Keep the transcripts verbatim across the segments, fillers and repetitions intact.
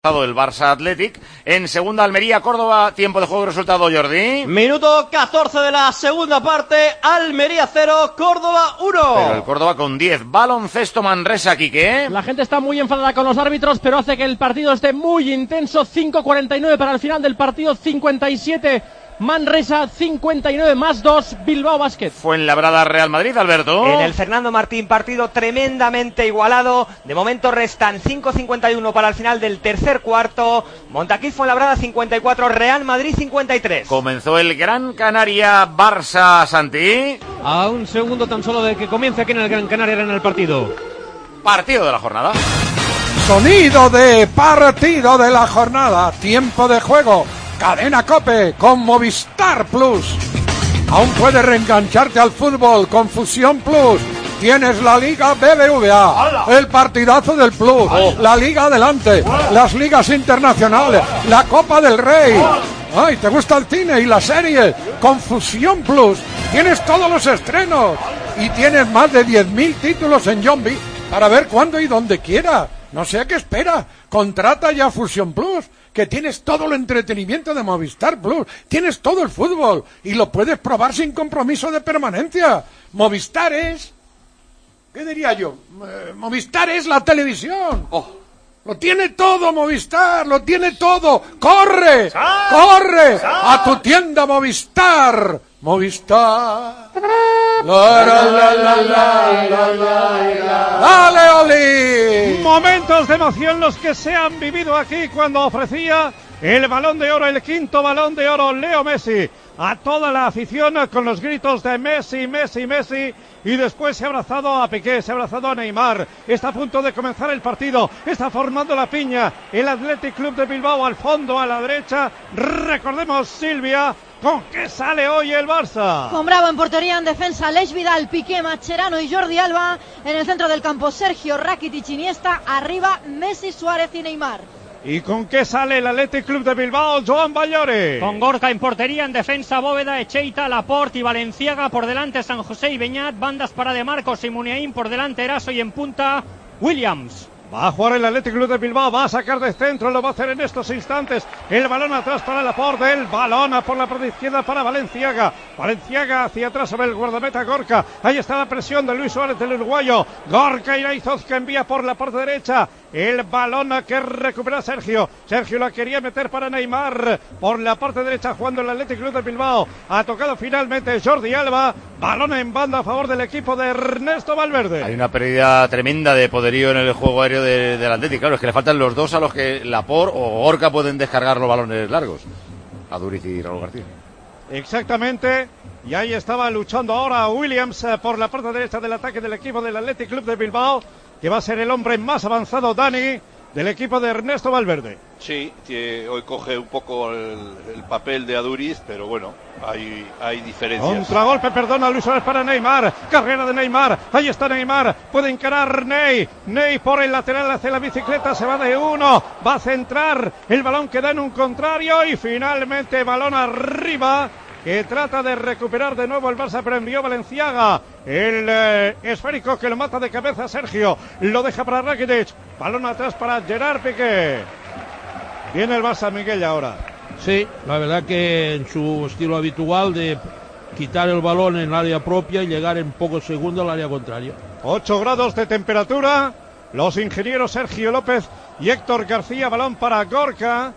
El Barça Athletic. En segunda, Almería, Córdoba. Tiempo de juego y resultado, Jordi. Minuto catorce de la segunda parte. Almería cero, Córdoba uno. Pero el Córdoba con diez. Baloncesto Manresa, Quique. La gente está muy enfadada con los árbitros, pero hace que el partido esté muy intenso. cinco cuarenta y nueve para el final del partido. cincuenta y siete Manresa, cincuenta y nueve más dos, Bilbao Basket. Fuenlabrada, Real Madrid, Alberto. En el Fernando Martín, partido tremendamente igualado. De momento restan cinco cincuenta y uno para el final del tercer cuarto. Montaquí Fuenlabrada cincuenta y cuatro, Real Madrid cincuenta y tres. Comenzó el Gran Canaria Barça, Santi. A un segundo tan solo de que comience aquí en el Gran Canaria en el partido. Partido de la jornada. Sonido de partido de la jornada. Tiempo de juego. Cadena COPE con Movistar Plus. Aún puedes reengancharte al fútbol con Fusión Plus. Tienes la Liga B B V A, el partidazo del Plus, la Liga Adelante, las ligas internacionales, la Copa del Rey. Ay, ¿te gusta el cine y la serie? Con Fusión Plus tienes todos los estrenos y tienes más de diez mil títulos en Zombie para ver cuándo y donde quieras. No sé a qué espera. Contrata ya Fusión Plus, que tienes todo el entretenimiento de Movistar Plus, tienes todo el fútbol y lo puedes probar sin compromiso de permanencia. Movistar es... ¿Qué diría yo? Eh, Movistar es la televisión. Oh. Lo tiene todo Movistar, lo tiene todo. ¡Corre! ¡Sal! ¡Corre! ¡Sal! A tu tienda Movistar. Movistar. La, la, la, la, la, la, la. ¡Dale, Oli! Momentos de emoción los que se han vivido aquí cuando ofrecía el Balón de Oro, el quinto Balón de Oro, Leo Messi, a toda la afición con los gritos de Messi, Messi, Messi, y después se ha abrazado a Piqué, se ha abrazado a Neymar. Está a punto de comenzar el partido, está formando la piña el Athletic Club de Bilbao al fondo, a la derecha. Recordemos, Silvia, ¿con qué sale hoy el Barça? Con Bravo en portería, en defensa Aleix Vidal, Piqué, Mascherano y Jordi Alba. En el centro del campo Sergio, Rakitic, Iniesta. Arriba Messi, Suárez y Neymar. ¿Y con qué sale el Athletic Club de Bilbao, Joan Vallore? Con Gorka en portería, en defensa Bóveda, Echeita, Laporte y Valenciaga, por delante San José y Beñat, bandas para De Marcos y Muniain, por delante Eraso y en punta Williams. Va a jugar el Athletic Club de Bilbao, va a sacar de centro, lo va a hacer en estos instantes. El balón atrás para Laporte, el balón por la parte izquierda para Valenciaga. Valenciaga hacia atrás sobre el guardameta Gorka. Ahí está la presión de Luis Suárez, del uruguayo. Gorka Iraizoz que envía por la parte derecha. El balón que recupera Sergio. Sergio la quería meter para Neymar. Por la parte derecha jugando el Athletic Club de Bilbao. Ha tocado finalmente Jordi Alba. Balón en banda a favor del equipo de Ernesto Valverde. Hay una pérdida tremenda de poderío en el juego aéreo de, del Athletic. Claro, es que le faltan los dos a los que Laporte o Gorka pueden descargar los balones largos. A Duriz y Raúl García. Exactamente. Y ahí estaba luchando ahora Williams eh, por la parte derecha del ataque del equipo del Athletic Club de Bilbao, que va a ser el hombre más avanzado, Dani, del equipo de Ernesto Valverde. Sí, que hoy coge un poco el, el papel de Aduriz, pero bueno, hay, hay diferencias. Contragolpe, perdona, Luis Suárez para Neymar. Carrera de Neymar. Ahí está Neymar. Puede encarar Ney. Ney por el lateral hace la bicicleta. Se va de uno. Va a centrar. El balón queda en un contrario. Y finalmente balón arriba, que trata de recuperar de nuevo el Barça, pero envió Valenciaga. El eh, esférico que lo mata de cabeza Sergio. Lo deja para Rakitic. Balón atrás para Gerard Piqué. Viene el Barça, Miguel, ahora. Sí, la verdad que en su estilo habitual de quitar el balón en el área propia y llegar en pocos segundos al área contraria. ocho grados de temperatura. Los ingenieros Sergio López y Héctor García. Balón para Gorka.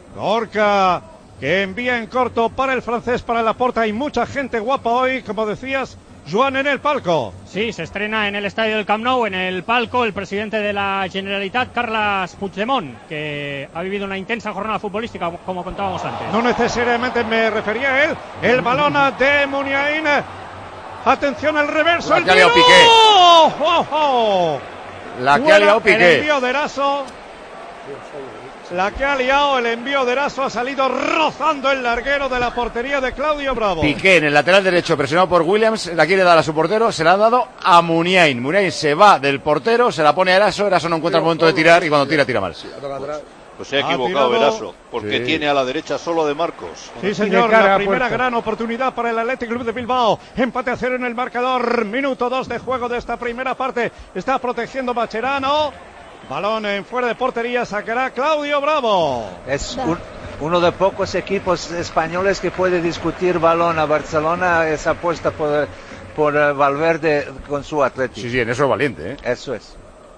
Gorka, que envía en corto para el francés, para Laporte. Hay mucha gente guapa hoy, como decías, Joan, en el palco. Sí, se estrena en el estadio del Camp Nou, en el palco, el presidente de la Generalitat, Carles Puigdemont, que ha vivido una intensa jornada futbolística, como contábamos antes. No necesariamente me refería a él. El balón de Muniain. Atención al reverso. La el que ha liado Piqué. ¡Oh, oh, oh! La que ha liado Piqué. El envío de Eraso. La que ha liado el envío de Eraso, ha salido rozando el larguero de la portería de Claudio Bravo. Piqué en el lateral derecho, presionado por Williams, la quiere dar a su portero, se la ha dado a Muniain. Muniain se va del portero, se la pone a Eraso, Eraso no encuentra el momento de tirar y cuando tira, tira mal. Pues, pues se ha equivocado Eraso, porque sí. Tiene a la derecha solo de Marcos. Sí, señor, la primera gran oportunidad para el Athletic Club de Bilbao. Empate a cero en el marcador, minuto dos de juego de esta primera parte. Está protegiendo Mascherano. Balón en fuera de portería, sacará Claudio Bravo. Es un, uno de pocos equipos españoles que puede discutir balón a Barcelona, esa apuesta por, por Valverde con su Atlético. Sí, sí, en eso es valiente, ¿eh? Eso es.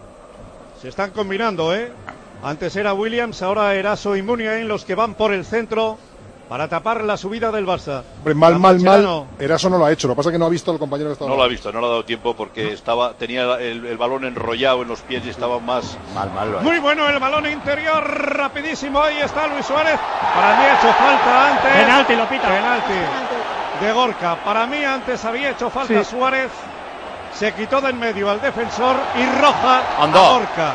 Se están combinando, ¿eh? Antes era Williams, ahora Eraso y Muniain los que van por el centro para tapar la subida del Barça. Hombre, mal, mal, mal. Eraso no lo ha hecho. Lo que pasa es que no ha visto al compañero que estaba. No lo ha visto, no le ha dado tiempo porque estaba tenía el, el balón enrollado en los pies y estaba más. Mal, mal. Muy bueno el balón interior, rapidísimo. Ahí está Luis Suárez. Para mí ha hecho falta antes. Penalti, lo pita. Penalti de Gorka. Para mí antes había hecho falta sí. Suárez. Se quitó de en medio al defensor y roja Andó. a Gorka.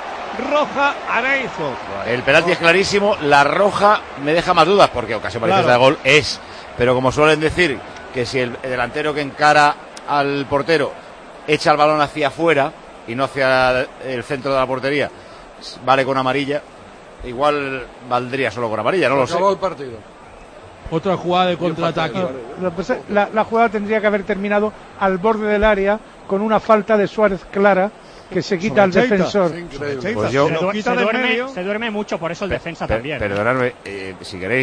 Roja Araizo. El penalti es clarísimo, la roja me deja más dudas porque ocasión parecida Claro. de gol es, pero como suelen decir que si el delantero que encara al portero echa el balón hacia afuera y no hacia el centro de la portería, vale con amarilla, igual valdría solo con amarilla, no lo sé. Acabó el partido. Otra jugada de contraataque. La, la jugada tendría que haber terminado al borde del área con una falta de Suárez clara que se quita al defensor. Pues yo, se, du se, duerme, se duerme mucho, por eso el defensa per, también. Perdonadme, eh, si queréis.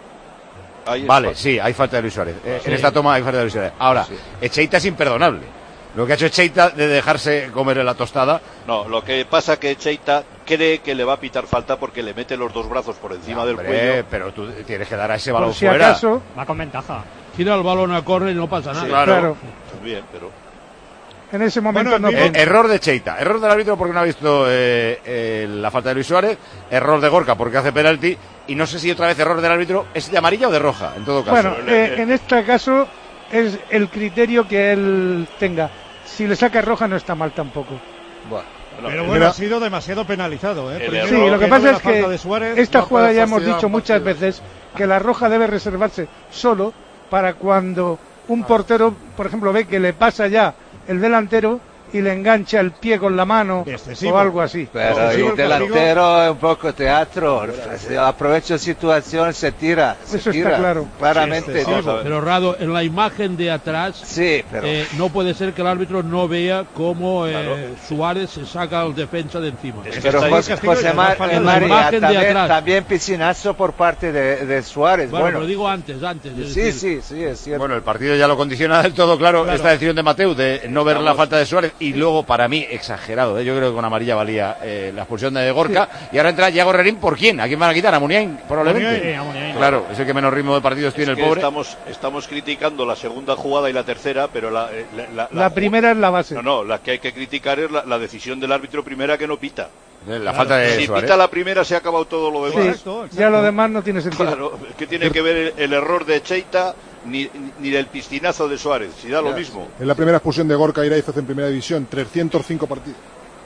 Ahí vale, está. sí, hay falta de Luis Suárez. Eh, Sí. En esta toma hay falta de Luis Suárez. Ahora, Sí. Echeita es imperdonable. Lo que ha hecho Echeita de dejarse comer en la tostada. No, lo que pasa es que Cheita cree que le va a pitar falta porque le mete los dos brazos por encima no, del hombre, cuello. Pero tú tienes que dar a ese balón Por si fuera. acaso, va con ventaja. Tira el balón a córner y no pasa nada. Sí, claro. claro. Bien, pero En ese momento Bueno, no. bien. Eh, error de Cheita, error del árbitro porque no ha visto eh, eh, la falta de Luis Suárez, error de Gorka porque hace penalti y no sé si otra vez error del árbitro es de amarilla o de roja, en todo caso. Bueno, eh, en este caso es el criterio que él tenga. Si le saca roja no está mal tampoco. Bueno. Pero bueno, ha sido demasiado penalizado, ¿eh? Primero, Sí, lo que no pasa de la es falta que de Suárez, esta no jugada puede ya hemos fastidiar dicho un muchas partido. veces que la roja debe reservarse solo para cuando un portero, por ejemplo, ve que le pasa ya el delantero y le engancha el pie con la mano Excesivo. o algo así. Pero Excesivo el el castigo. delantero es un poco teatro. Aprovecha situación, se tira. Se Eso está tira. claro. Claramente. Sí, excesivo. Pero Rado, en la imagen de atrás, Sí, pero. eh, no puede ser que el árbitro no vea cómo eh, Claro. Suárez se saca al defensa de encima. Es que Pero está ahí José, castigo y José además Mar- falta eh, la María, imagen de también, atrás. también piscinazo por parte de, de Suárez. Bueno, Bueno, pero digo antes, antes. es sí, decir, sí, sí, es cierto. Bueno, el partido ya lo condiciona del todo, claro, Claro. esta decisión de Mateu de no ver la Estamos- falta de Suárez y luego, para mí, exagerado, ¿eh? Yo creo que con amarilla valía eh, la expulsión de Gorka y ahora entra Yago Herrerín, ¿por quién? ¿A quién van a quitar? ¿A Muniain? Probablemente. Sí, a Muniain. Claro, es el que menos ritmo de partidos tiene es el que pobre. estamos, estamos criticando la segunda jugada y la tercera, pero la, eh, la, la- La la- primera es la base. No, no, la que hay que criticar es la, la decisión del árbitro primera que no pita. Eh, La falta de Si Suárez. pita la primera se ha acabado todo lo Sí, demás. Exacto, exacto. ya lo demás no tiene sentido. Claro, es que tiene que ver el, el error de Cheita ni, ni el piscinazo de Suárez, si da lo mismo. Es la primera expulsión de Gorka Iraizoz en primera división, trescientos cinco partidos.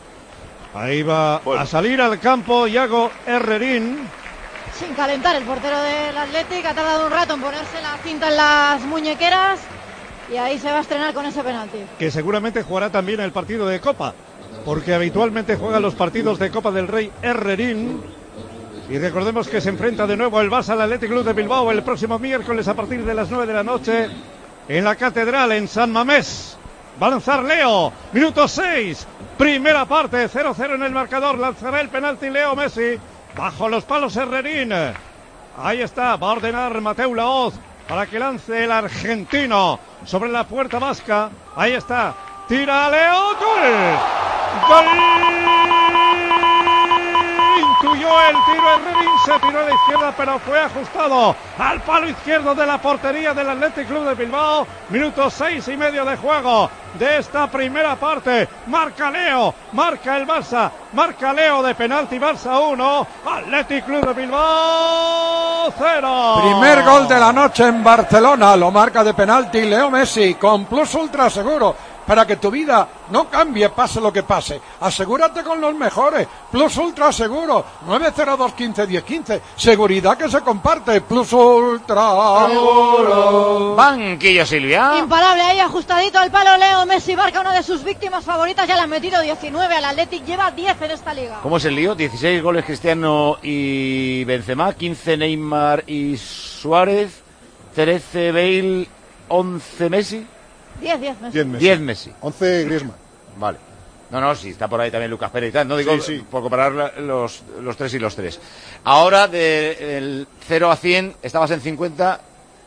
Ahí va Bueno. a salir al campo Yago Herrerín. Sin calentar el portero del Athletic, ha tardado un rato en ponerse la cinta en las muñequeras y ahí se va a estrenar con ese penalti. Que seguramente jugará también el partido de Copa, porque habitualmente juega los partidos de Copa del Rey Herrerín. Y recordemos que se enfrenta de nuevo el Barça al Athletic Club de Bilbao el próximo miércoles a partir de las nueve de la noche en la Catedral en San Mamés. Va a lanzar Leo, minuto seis, primera parte, cero cero en el marcador, lanzará el penalti Leo Messi, bajo los palos Herrerín. Ahí está, va a ordenar Mateu Laoz para que lance el argentino sobre la puerta vasca. Ahí está, tira Leo, gol, gol. Intuyó el tiro Herrerín, se tiró a la izquierda pero fue ajustado al palo izquierdo de la portería del Athletic Club de Bilbao. Minuto seis y medio de juego de esta primera parte. Marca Leo, marca el Barça, marca Leo de penalti. Barça uno, Athletic Club de Bilbao cero. Primer gol de la noche en Barcelona, lo marca de penalti Leo Messi con Plus Ultra Seguro. Para que tu vida no cambie, pase lo que pase. Asegúrate con los mejores. Plus Ultra Seguro. nueve cero dos, quince, diez, quince. Seguridad que se comparte. Plus Ultra Seguro. Banquillo, Silvia. Imparable ahí, ajustadito al palo Leo Messi, marca una de sus víctimas favoritas, ya le han metido diecinueve al Athletic, lleva diez en esta liga. ¿Cómo es el lío? dieciséis goles Cristiano y Benzema, quince Neymar y Suárez, trece Bale, once Messi. diez, diez Messi. diez Messi. diez Messi. once Griezmann. Vale. No, no, sí, está por ahí también Lucas Pérez y tal. No digo Sí, sí. por comparar la- los, los tres y los tres. Ahora, del cero a cien, estabas en cincuenta.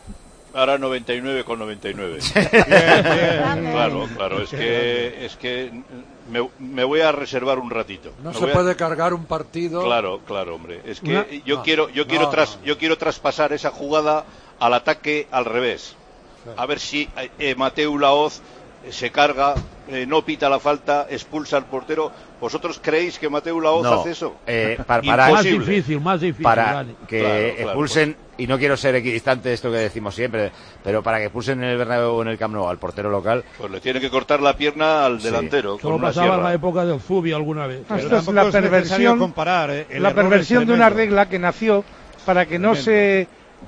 Ahora noventa y nueve con noventa y nueve. Bien, bien. Claro, claro, es que, es que me, me voy a reservar un ratito. No Me se voy a- puede cargar un partido. Claro, claro, hombre. Es que Una- yo no, quiero, yo quiero no, tras, yo quiero traspasar esa jugada al ataque al revés. A ver si eh, eh, Mateu Laoz eh, se carga, eh, no pita la falta, expulsa al portero. ¿Vosotros creéis que Mateu Laoz No, hace eso? eh, para, para- Más Imposible. difícil, más difícil. para Dani. que Claro, claro, expulsen, y no quiero ser equidistante esto que decimos siempre, pero para que expulsen en el Bernabéu o en el Camp Nou al portero local, Pues le tiene que cortar la pierna al Sí. delantero Solo con una pasaba en sierra. la época del Zubi alguna vez. Esto Pero es tampoco la es necesario perversión, comparar, ¿eh? El la error es perversión de una tremendo. regla que nació para que no se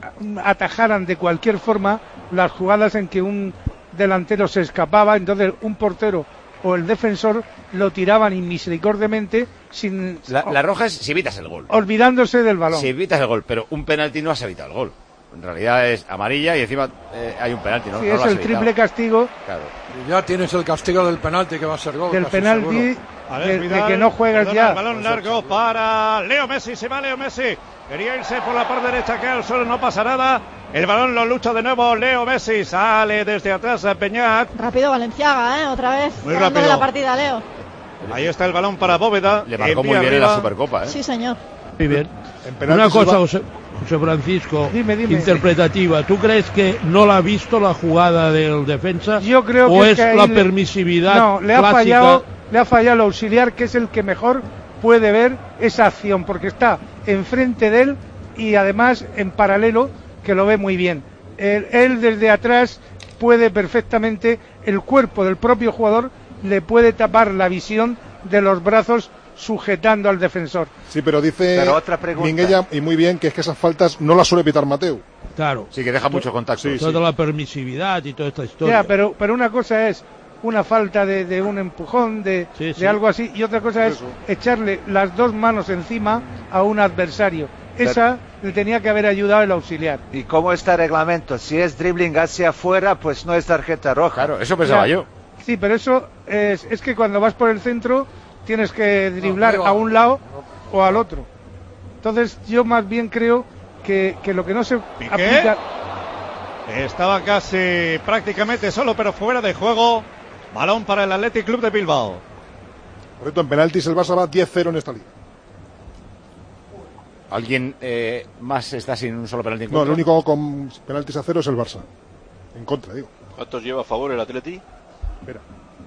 atajaran de cualquier forma las jugadas en que un delantero se escapaba, entonces un portero o el defensor lo tiraban inmisericordiamente sin la, la roja es si evitas el gol. olvidándose del balón. Si evitas el gol, pero un penalti no has evitado el gol. En realidad es amarilla y encima eh, hay un penalti, ¿no? Sí, No es lo has el evitado. triple castigo Claro. Y ya tienes el castigo del penalti que va a ser gol. del casi penalti seguro. Alex de, de Vidal, que no juegas perdona, ya. el balón largo para Leo Messi, se va Leo Messi. Quería irse por la parte derecha, que al suelo no pasa nada. El balón lo lucha de nuevo Leo Messi, sale desde atrás a Peñat. Rápido Valenciaga, ¿eh? Otra vez. Muy dándole rápido. la partida, Leo. Ahí está el balón para Bóveda. Le marcó Envía muy bien en arriba. la Supercopa, ¿eh? Sí, señor. Muy bien. En penaltis Una cosa, va- José, José Francisco, Dime, dime. interpretativa. ¿Tú crees que no la ha visto la jugada del defensa? Yo creo ¿O que es que ahí la le- permisividad No, le ha clásica? fallado, le ha fallado el auxiliar, que es el que mejor puede ver esa acción, porque está enfrente de él y además en paralelo, que lo ve muy bien. Él, él desde atrás puede perfectamente, el cuerpo del propio jugador le puede tapar la visión de los brazos sujetando al defensor. Sí, pero dice Pero otra pregunta. Minguella, y muy bien, que es que esas faltas no las suele pitar Mateu. Claro. Sí, que deja mucho contacto. Sí, Toda la permisividad y toda esta historia. Ya, pero, pero una cosa es una falta de, de un empujón, de, Sí, de sí. algo así, y otra cosa es Eso. echarle las dos manos encima a un adversario. Esa le tenía que haber ayudado el auxiliar. ¿Y cómo está el reglamento? Si es dribbling hacia afuera, pues no es tarjeta roja. Claro, eso pensaba Ya. yo. Sí, pero eso es, es que cuando vas por el centro tienes que driblar pero- a un lado o al otro. Entonces yo más bien creo que, que lo que no se Piqué. aplica... Estaba casi prácticamente solo, pero fuera de juego. Balón para el Athletic Club de Bilbao. Por cierto, en penaltis el Barça va diez cero en esta liga. ¿Alguien eh, más está sin un solo penalti en No, contra? el único con penaltis a cero es el Barça. En contra, digo. ¿Cuántos lleva a favor el Atleti? Espera.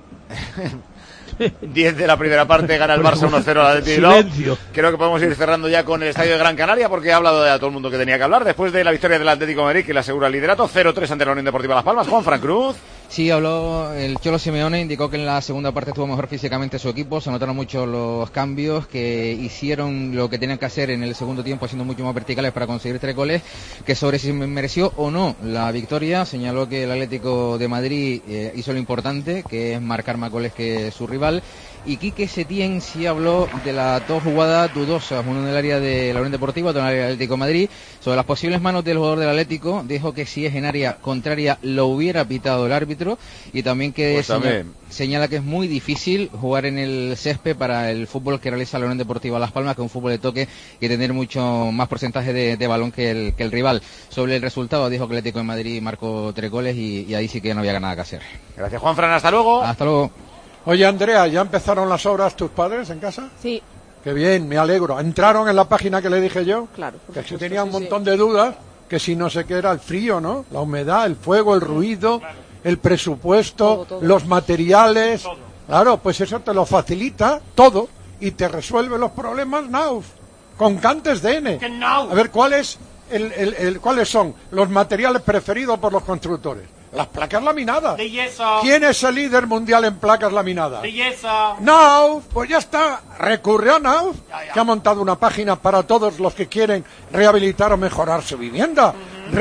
diez de la primera parte, gana el Barça uno cero al Athletic Bilbao. Silencio. Creo que podemos ir cerrando ya con el estadio de Gran Canaria porque he hablado de a todo el mundo que tenía que hablar. Después de la victoria del Atlético de Madrid, que le asegura el liderato, cero tres ante la Unión Deportiva Las Palmas. Juan Fran Cruz. Sí, habló el Cholo Simeone, indicó que en la segunda parte estuvo mejor físicamente su equipo, se notaron mucho los cambios, que hicieron lo que tenían que hacer en el segundo tiempo, siendo mucho más verticales para conseguir tres goles, que sobre si mereció o no la victoria, señaló que el Atlético de Madrid eh, hizo lo importante, que es marcar más goles que su rival. Y Quique Setién sí habló de las dos jugadas dudosas, una en el área de la Unión Deportiva, otra en el área del Atlético de Madrid. Sobre las posibles manos del jugador del Atlético, dijo que si es en área contraria lo hubiera pitado el árbitro, y también que Pues señala, también. señala que es muy difícil jugar en el césped para el fútbol que realiza la Unión Deportiva Las Palmas, que es un fútbol de toque y tener mucho más porcentaje de, de balón que el, que el rival. Sobre el resultado, dijo que el Atlético de Madrid marcó tres goles y, y ahí sí que no había nada que hacer. Gracias, Juan Fran. Hasta luego. Hasta luego. Oye, Andrea, ¿ya empezaron las obras tus padres en casa? Sí, Qué bien, me alegro. ¿Entraron en la página que le dije yo? claro. por Que si supuesto, tenía un sí, sí. montón de dudas, que si no sé qué era el frío, ¿no? La humedad, el fuego, el ruido, el presupuesto, Todo, todo. los materiales. Claro, pues eso te lo facilita todo y te resuelve los problemas Nauf con Cantes D N. A ver, ¿cuál es el, el- el- ¿cuáles son los materiales preferidos por los constructores? Las placas laminadas. De yeso. ¿Quién es el líder mundial en placas laminadas? De yeso. Nauf, pues ya está, recurre a Nauf, que ha montado una página para todos los que quieren rehabilitar o mejorar su vivienda.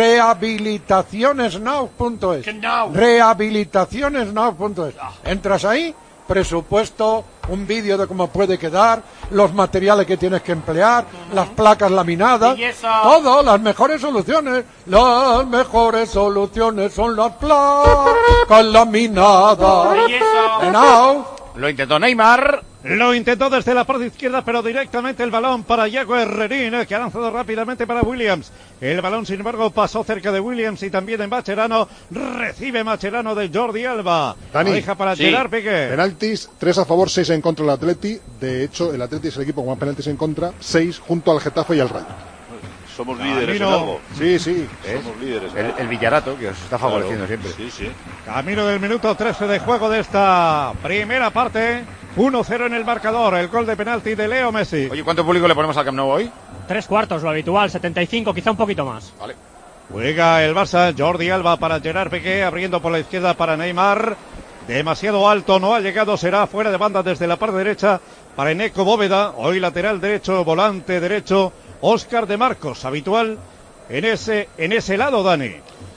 Rehabilitacionesnauf punto es. Que no. Rehabilitacionesnauf punto es. Entras ahí, presupuesto, un vídeo de cómo puede quedar, los materiales que tienes que emplear, las placas laminadas, Y eso. todo, las mejores soluciones. Las mejores soluciones son las placas laminadas. Y eso. De Nauf. Lo intentó Neymar. Lo intentó desde la parte izquierda, pero directamente el balón para Yago Herrerín, que ha lanzado rápidamente para Williams. El balón, sin embargo, pasó cerca de Williams y también en Mascherano. Recibe Mascherano de Jordi Alba. Dani, deja para sí. Gerard Piqué. Penaltis, tres a favor, seis en contra del Atleti. De hecho, el Atleti es el equipo con más penaltis en contra, seis junto al Getafe y al Rayo. Somos líderes Camino. en algo. Sí, sí. Somos líderes. El, el Villarato, que os está favoreciendo claro. siempre. Sí, sí. Camino del minuto trece de juego de esta primera parte. uno cero en el marcador. El gol de penalti de Leo Messi. Oye, ¿cuánto público le ponemos al Camp Nou hoy? Tres cuartos, lo habitual, setenta y cinco, quizá un poquito más. Vale. Juega el Barça, Jordi Alba para Gerard Piqué, abriendo por la izquierda para Neymar. Demasiado alto, no ha llegado, será fuera de banda desde la parte derecha para Eneco Bóveda. Hoy lateral derecho, volante derecho, Óscar de Marcos, habitual en ese, en ese lado, Dani.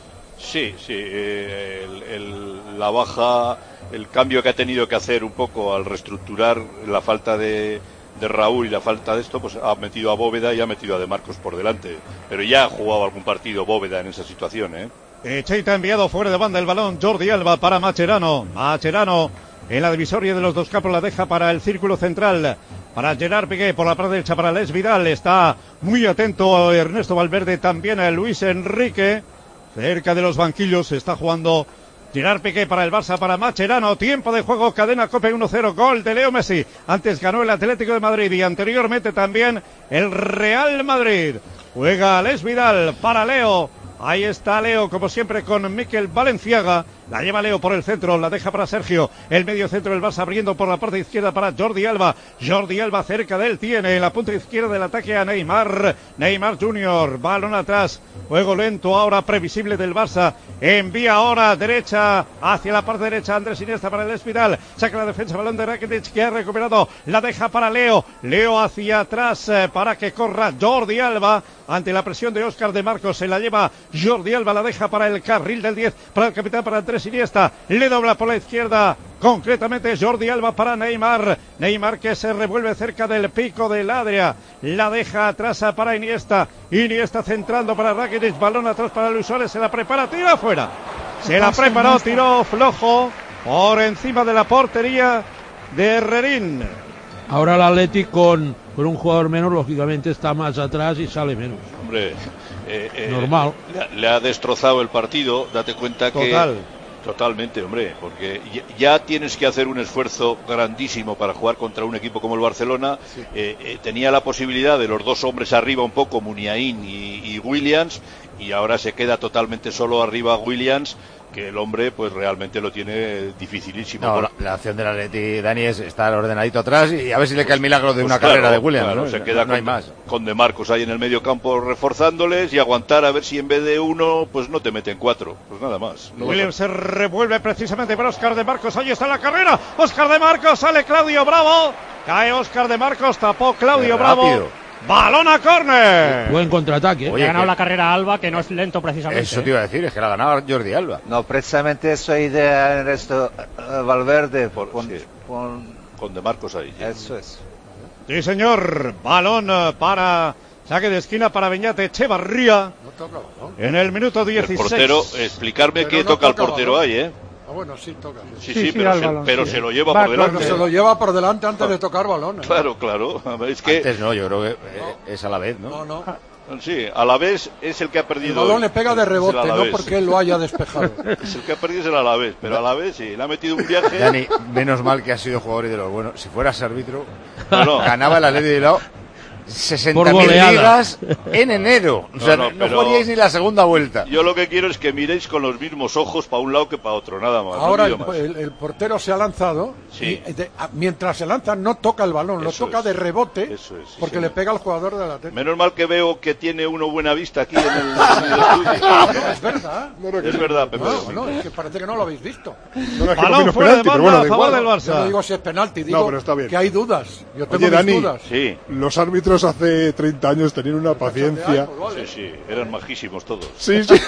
Sí, sí, eh, el, el, la baja, el cambio que ha tenido que hacer un poco al reestructurar la falta de, de Raúl y la falta de esto, pues ha metido a Bóveda y ha metido a De Marcos por delante. Pero ya ha jugado algún partido Bóveda en esa situación, ¿eh? Echeita ha enviado fuera de banda el balón, Jordi Alba para Mascherano. Mascherano en la divisoria de los dos campos la deja para el círculo central. Para Gerard Piqué, por la parte derecha para Les Vidal. Está muy atento Ernesto Valverde, también a Luis Enrique. Cerca de los banquillos está jugando Gerard Piqué para el Barça, para Mascherano. Tiempo de juego, cadena COPE uno cero, gol de Leo Messi. Antes ganó el Atlético de Madrid y anteriormente también el Real Madrid. Juega Les Vidal para Leo. Ahí está Leo, como siempre, con Mikel Valenciaga. La lleva Leo por el centro, la deja para Sergio. El medio centro del Barça abriendo por la parte izquierda para Jordi Alba. Jordi Alba cerca de él tiene en la punta izquierda del ataque a Neymar. Neymar junior, balón atrás. Juego lento ahora, previsible del Barça. Envía ahora derecha, hacia la parte derecha Andrés Iniesta para el Espidal. Saca la defensa, balón de Rakitic que ha recuperado. La deja para Leo. Leo hacia atrás eh, para que corra Jordi Alba. Ante la presión de Óscar de Marcos se la lleva Jordi Alba, la deja para el carril del diez, para el capitán, para Andrés Iniesta, le dobla por la izquierda, concretamente Jordi Alba para Neymar, Neymar que se revuelve cerca del pico del área, la deja atrás para Iniesta, Iniesta centrando para Rakitic, balón atrás para Luis Suárez, se la prepara, tira afuera, se la preparó, tiró flojo, por encima de la portería de Herrerín. Ahora el Athletic con, con un jugador menos, lógicamente está más atrás y sale menos. Hombre, eh, eh, normal. Le, le ha destrozado el partido, date cuenta que... Total. Totalmente, hombre, porque ya, ya tienes que hacer un esfuerzo grandísimo para jugar contra un equipo como el Barcelona. Sí. Eh, eh, tenía la posibilidad de los dos hombres arriba un poco, Muniain y, y Williams, y ahora se queda totalmente solo arriba Williams, que el hombre pues realmente lo tiene dificilísimo. No, por... la, la acción del Atleti, Dani, es estar ordenadito atrás y a ver si le cae el milagro de pues una claro, carrera de Williams. Claro, ¿no? Se queda no, no con, hay más. Con De Marcos ahí en el medio campo reforzándoles y aguantar a ver si en vez de uno pues no te meten cuatro, pues nada más. No Williams se revuelve precisamente para Óscar de Marcos, ahí está la carrera, Óscar de Marcos, sale Claudio Bravo, cae Óscar de Marcos, tapó Claudio Bravo. Balón a córner. Buen contraataque. Oye, ha ganado que... la carrera Alba, que no es lento precisamente. Eso te iba a decir, es que la ha ganado Jordi Alba. No, precisamente eso idea en esto uh, Valverde por, con, sí. con... con De Marcos ahí. Eso es. Sí, señor. Balón para saque de esquina para Beñat Echevarría. No toca, ¿no? En el minuto dieciséis. El portero, explicarme qué no toca el portero ahí, ¿eh? Ah, bueno, sí toca. Sí, sí, sí, sí pero, se, balón, pero sí. se lo lleva Va, por delante. Pero se lo lleva por delante antes de tocar balones. Claro, claro. Es que... Antes no, yo creo que no. es a la vez, ¿no? No, no. Sí, a la vez es el que ha perdido. El balón le pega de rebote, no porque él lo haya despejado. Es el que ha perdido es el Alavés, pero a la vez sí, le ha metido un viaje. Dani, menos mal que ha sido jugador y de los buenos. Si fueras árbitro, no, no. ganaba el Atleti de Bilbao sesenta mil ligas en enero. O sea, no, no, no jugaríais ni la segunda vuelta. Yo lo que quiero es que miréis con los mismos ojos para un lado que para otro, nada más. Ahora no el, más. El, el portero se ha lanzado sí. y de, a, mientras se lanza no toca el balón, eso lo toca es. de rebote eso es, sí, porque sí, le sí. pega al jugador de la Atlético. Menos mal que veo que tiene uno buena vista aquí en el, en el estudio. No, es verdad. No, no, es verdad, Pepe. No, no, es que parece que no lo habéis visto. No, no, es balón no fuera penalti, de banda bueno, a favor del Barça. Yo no digo si es penalti, digo no, pero está bien. que hay dudas. Yo tengo Oye, mis Dani, dudas. Sí. Los árbitros hace treinta años tenían una paciencia. Sí, sí, eran majísimos todos. Sí, sí.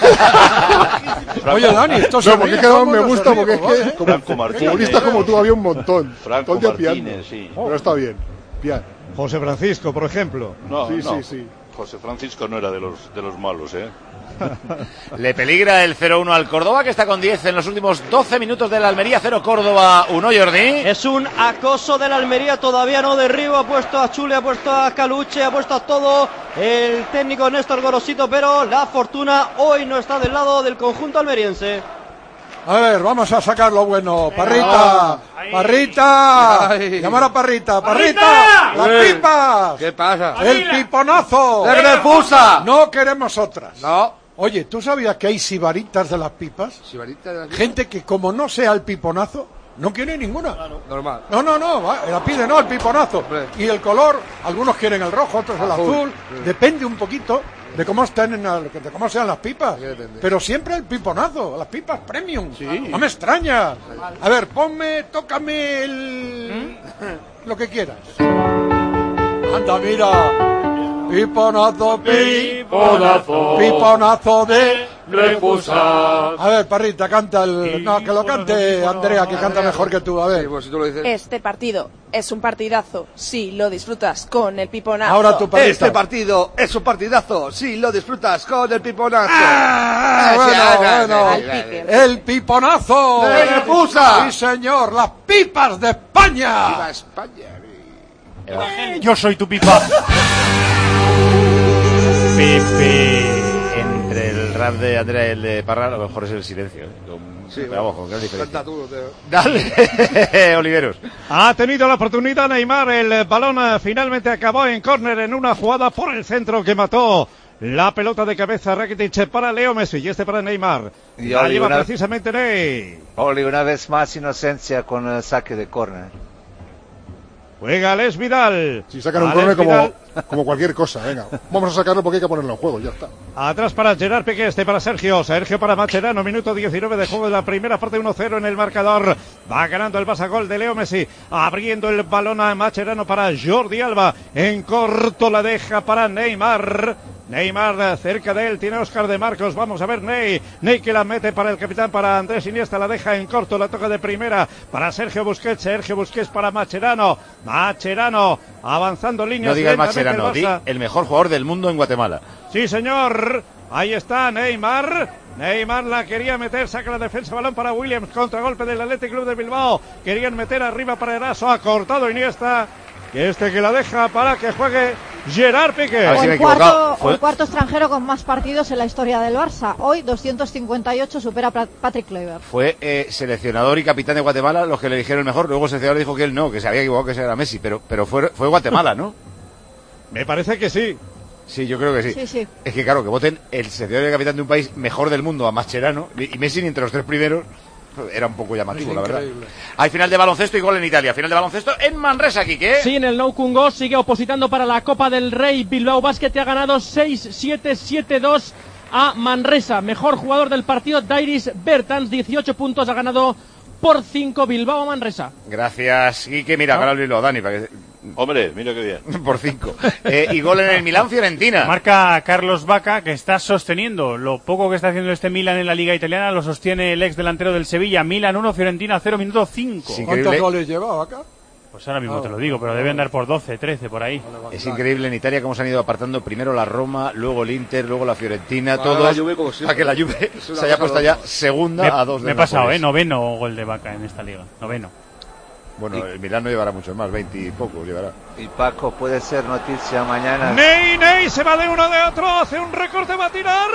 Oye, Dani, esto se no, porque ríe, me gusta ríe, porque es ¿vale? que como futbolista como tú había un montón. Franco Todo el día Martínez, piano. sí. Pero está bien. Piano. José Francisco, por ejemplo. No, sí, no. sí, sí. José Francisco no era de los, de los malos, ¿eh? Le peligra el cero uno al Córdoba, que está con diez en los últimos doce minutos de la Almería. Cero Córdoba uno, Jordi. Es un acoso de la Almería, todavía no derriba. Ha puesto a Chule, ha puesto a Caluche, ha puesto a todo el técnico Néstor Gorosito, pero la fortuna hoy no está del lado del conjunto almeriense. A ver, vamos a sacar lo bueno. Parrita, Ahí. Parrita, Ay. llamar a Parrita, ¡Parrita! Parrita, las Eh, pipas. ¿Qué pasa? El piponazo. ¡De refusa! No queremos otras. No. Oye, ¿tú sabías que hay sibaritas de las pipas? Sibarita de la- Gente que como no sea el piponazo, no quiere ninguna. Normal. No, no, no, va, la pide no, el piponazo. Hombre. Y el color, algunos quieren el rojo, otros el Azul. azul. Sí. Depende un poquito de cómo estén en el- de cómo sean las pipas. Sí, depende. Pero siempre el piponazo, las pipas premium. Sí. No me extraña. A ver, ponme, tócame el lo que quieras. Anda, mira. Piponazo, Piponazo. piponazo de Refusa. A ver, Parrita, canta el... No, que lo cante Andrea, que canta mejor que tú, a ver. Sí, pues si tú lo dices. Este partido es un partidazo si lo disfrutas con el piponazo. Ahora tu Parrita. Este partido es un partidazo. Sí, lo disfrutas con el piponazo. Ah, bueno, bueno. Al pique. El piponazo. ¡De Refusa! Sí, señor, las pipas de España. ¡Viva España! Yo soy tu pipa. Pepe. Entre el rap de Andrea y el de Parra, a lo mejor es el silencio. ¿eh? Con, Sí, pero vamos, con gran diferencia. Canta tú, te- Dale, Oliveros. Ha tenido la oportunidad Neymar, el balón eh, finalmente acabó en córner en una jugada por el centro que mató la pelota de cabeza Rakitic para Leo Messi y este para Neymar. Y La Oli, lleva una- precisamente Ney. Oli, una vez más inocencia con el saque de córner. Juega Les Vidal. Si sacan un Alex córner como, Vidal. como cualquier cosa, venga. Vamos a sacarlo porque hay que ponerlo en juego, ya está. Atrás para Gerard Piqué, este para Sergio. Sergio para Mascherano, minuto diecinueve de juego de la primera parte, uno cero en el marcador. Va ganando el pasagol de Leo Messi. Abriendo el balón a Mascherano para Jordi Alba. En corto la deja para Neymar. Neymar cerca de él, tiene a Óscar de Marcos, vamos a ver Ney, Ney que la mete para el capitán, para Andrés Iniesta, la deja en corto, la toca de primera para Sergio Busquets, Sergio Busquets para Mascherano, Mascherano avanzando líneas. No digas lentamente Mascherano, el di Barça. el mejor jugador del mundo en Guatemala. Sí, señor. Ahí está Neymar. Neymar la quería meter, saca la defensa, balón para Williams, contragolpe del Athletic Club de Bilbao. Querían meter arriba para Eraso, ha cortado Iniesta. Que este que la deja para que juegue Gerard Piqué. O el, cuarto, o el cuarto extranjero con más partidos en la historia del Barça. Hoy doscientos cincuenta y ocho supera a Patrick Kluivert. Fue eh, seleccionador y capitán de Guatemala los que le dijeron el mejor. Luego el seleccionador dijo que él no, que se había equivocado, que ese era Messi. Pero, pero fue, fue Guatemala, ¿no? Me parece que sí. Sí, yo creo que sí. Sí, sí. Es que claro, que voten el seleccionador y capitán de un país mejor del mundo a Mascherano y Messi ni entre los tres primeros. Era un poco llamativo, Es la verdad. increíble. Hay final de baloncesto y gol en Italia. Final de baloncesto en Manresa, Quique. Sí, en el Nou Kungo sigue opositando para la Copa del Rey. Bilbao Basket ha ganado seis siete siete dos a Manresa. Mejor jugador del partido, Dairis Bertans, dieciocho puntos, ha ganado por cinco Bilbao a Manresa. Gracias, Quique. Mira, gana el Bilbao, Dani, para que... Hombre, mira qué bien. Por cinco. Eh, y gol en el Milán Fiorentina. Marca Carlos Vaca, que está sosteniendo lo poco que está haciendo este Milan en la Liga Italiana. Lo sostiene el ex delantero del Sevilla. Milan uno, Fiorentina cero, minuto cinco. ¿Cuántos goles llevaba acá? Pues ahora mismo Ah, te lo digo, pero debe andar por doce, trece, por ahí. Es increíble en Italia cómo se han ido apartando primero la Roma, luego el Inter, luego la Fiorentina, Ahora todos la Juve como siempre. para que la Juve Es una se haya cosa puesto loca. ya segunda Me, a dos de me he pasado, Nápoles. ¿eh? Noveno gol de Vaca en esta liga. Noveno. Bueno, el Milán no llevará mucho más, veinte y pocos llevará. Y Paco, puede ser noticia mañana. Ney, Ney se va de uno de otro, hace un recorte, va a tirar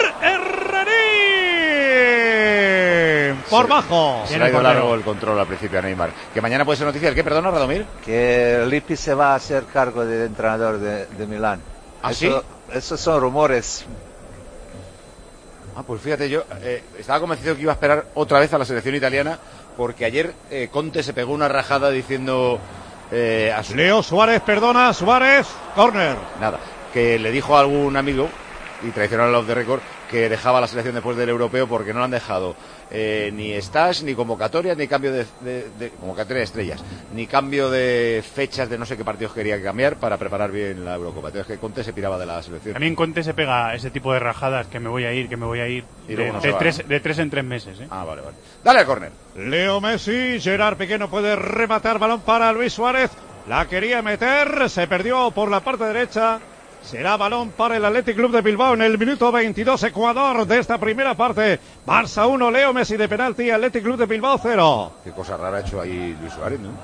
Herreri por Se- bajo. Se le ha ido largo el control al principio a Neymar. Que mañana puede ser noticia el qué, perdona, Radomir. Que Lippi se va a hacer cargo de entrenador de, de Milán. ¿Ah, Eso- Esos son rumores. Ah, pues fíjate, yo eh, estaba convencido que iba a esperar otra vez a la selección italiana, porque ayer eh, Conte se pegó una rajada diciendo eh, a su... Leo Suárez, perdona, Suárez, córner. Nada, que le dijo a algún amigo, y traicionó al off the record, que dejaba la selección después del europeo porque no le han dejado eh, ni stage, ni convocatoria, ni cambio de, de, de convocatoria de estrellas, ni cambio de fechas de no sé qué partidos quería cambiar para preparar bien la Eurocopa. Entonces que Conte se piraba de la selección. También Conte se pega ese tipo de rajadas, que me voy a ir, que me voy a ir, Y de, luego no se de va, tres, ¿no? de tres en tres meses. ¿eh? Ah, vale, vale. Dale al córner. Leo Messi, Gerard Piqué no puede rematar, balón para Luis Suárez. La quería meter, se perdió por la parte derecha. Será balón para el Athletic Club de Bilbao en el minuto veintidós, Ecuador, de esta primera parte. Barça uno, Leo Messi de penalti, Athletic Club de Bilbao cero. Qué cosa rara ha hecho ahí Luis Suárez, ¿no?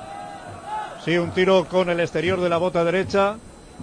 Sí, un tiro con el exterior de la bota derecha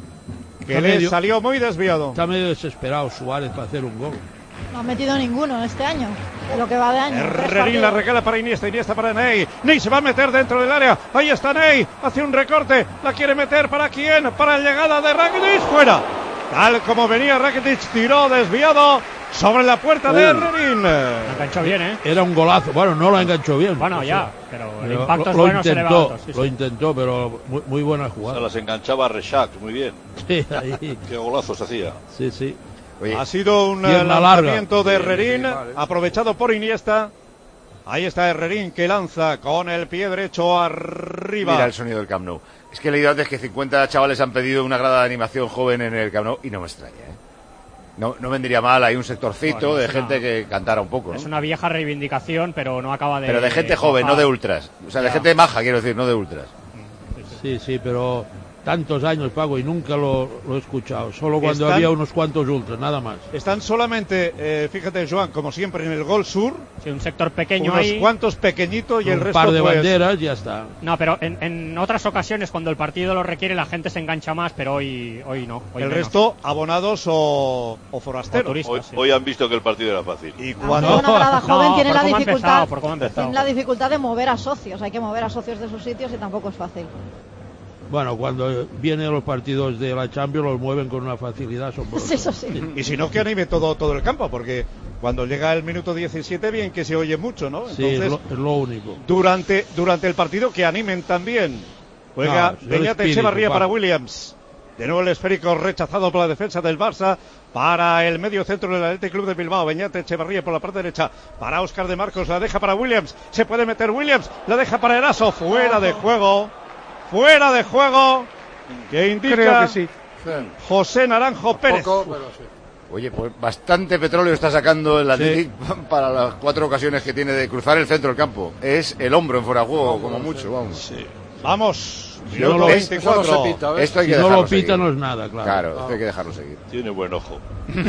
que Está le medio- salió muy desviado. Está medio desesperado Suárez para hacer un gol. No ha metido ninguno este año, de lo que va de año. Tres Herrerín la partidos. regala para Iniesta, Iniesta para Ney. Ney se va a meter dentro del área. Ahí está Ney, hace un recorte. La quiere meter para quién, para la llegada de Rakitic, fuera. Tal como venía Rakitic, tiró desviado sobre la puerta de Herrerín. Lo enganchó bien, ¿eh? Era un golazo. Bueno, no lo enganchó bien. Bueno, o ya, sea, pero el lo- impacto lo, es lo bueno, se le va intentó, alto, sí, lo sí. intentó, pero muy, muy buena Se jugada. las enganchaba Rexach, muy bien. Sí, ahí. Qué golazos hacía. Sí, sí. Ha sido un Pierna lanzamiento larga. de Sí, Herrerín, sí, vale. aprovechado por Iniesta. Ahí está Herrerín que lanza con el pie derecho arriba. Mira el sonido del Camp Nou. Es que he leído antes que cincuenta chavales han pedido una grada de animación joven en el Camp Nou y no me extraña, ¿eh? No, no vendría mal, hay un sectorcito Bueno, de es gente una- que cantara un poco, ¿no? Es una vieja reivindicación, pero no acaba de... Pero de gente joven, no cuajar. de ultras. O sea, de Ya. gente maja, quiero decir, no de ultras. Sí, sí, pero tantos años, Paco, y nunca lo, lo he escuchado. Solo cuando Están- había unos cuantos ultras, nada más. Están solamente, eh, fíjate, Joan, como siempre, en el gol sur. Sí, un sector pequeño unos ahí. cuantos pequeñitos y el un resto par de pues, banderas, ya está. No, pero en, en otras ocasiones, cuando el partido lo requiere, la gente se engancha más, pero hoy, hoy no. Hoy el menos. resto abonados o, o forasteros. O turistas. Hoy, sí. hoy han visto que el partido era fácil. Y Cuando una grada joven No, tiene por la cómo ha dificultad, empezado, por cómo ha empezado. tiene la dificultad de mover a socios. Hay que mover a socios de sus sitios y tampoco es fácil. Bueno, cuando vienen los partidos de la Champions los mueven con una facilidad asombrosa. Eso sí. Y si no, que anime todo, todo el campo, porque cuando llega el minuto diecisiete, bien que se oye mucho, ¿no? Sí, es lo, es lo único. durante, durante el partido que animen también. Juega No, es el Beñat espíritu, Echevarría para Paco. Williams. De nuevo el esférico rechazado por la defensa del Barça para el medio centro del Athletic Club de Bilbao. Beñat Echevarría por la parte derecha para Óscar de Marcos. La deja para Williams. Se puede meter Williams. La deja para Eraso. Fuera de juego. Fuera de juego. Que indica Creo que sí. José Naranjo Pérez. Poco, pero sí. Oye, pues bastante petróleo está sacando el Athletic Sí. para las cuatro ocasiones que tiene de cruzar el centro del campo. Es el hombro en fuera de juego, como mucho, vamos. Vamos. Si no lo- veinticuatro. eso no se pita, ¿ves? Esto hay Si que no dejarlo lo pita seguir. no es nada, claro. Claro, esto hay que dejarlo seguir. Tiene buen ojo. Sí.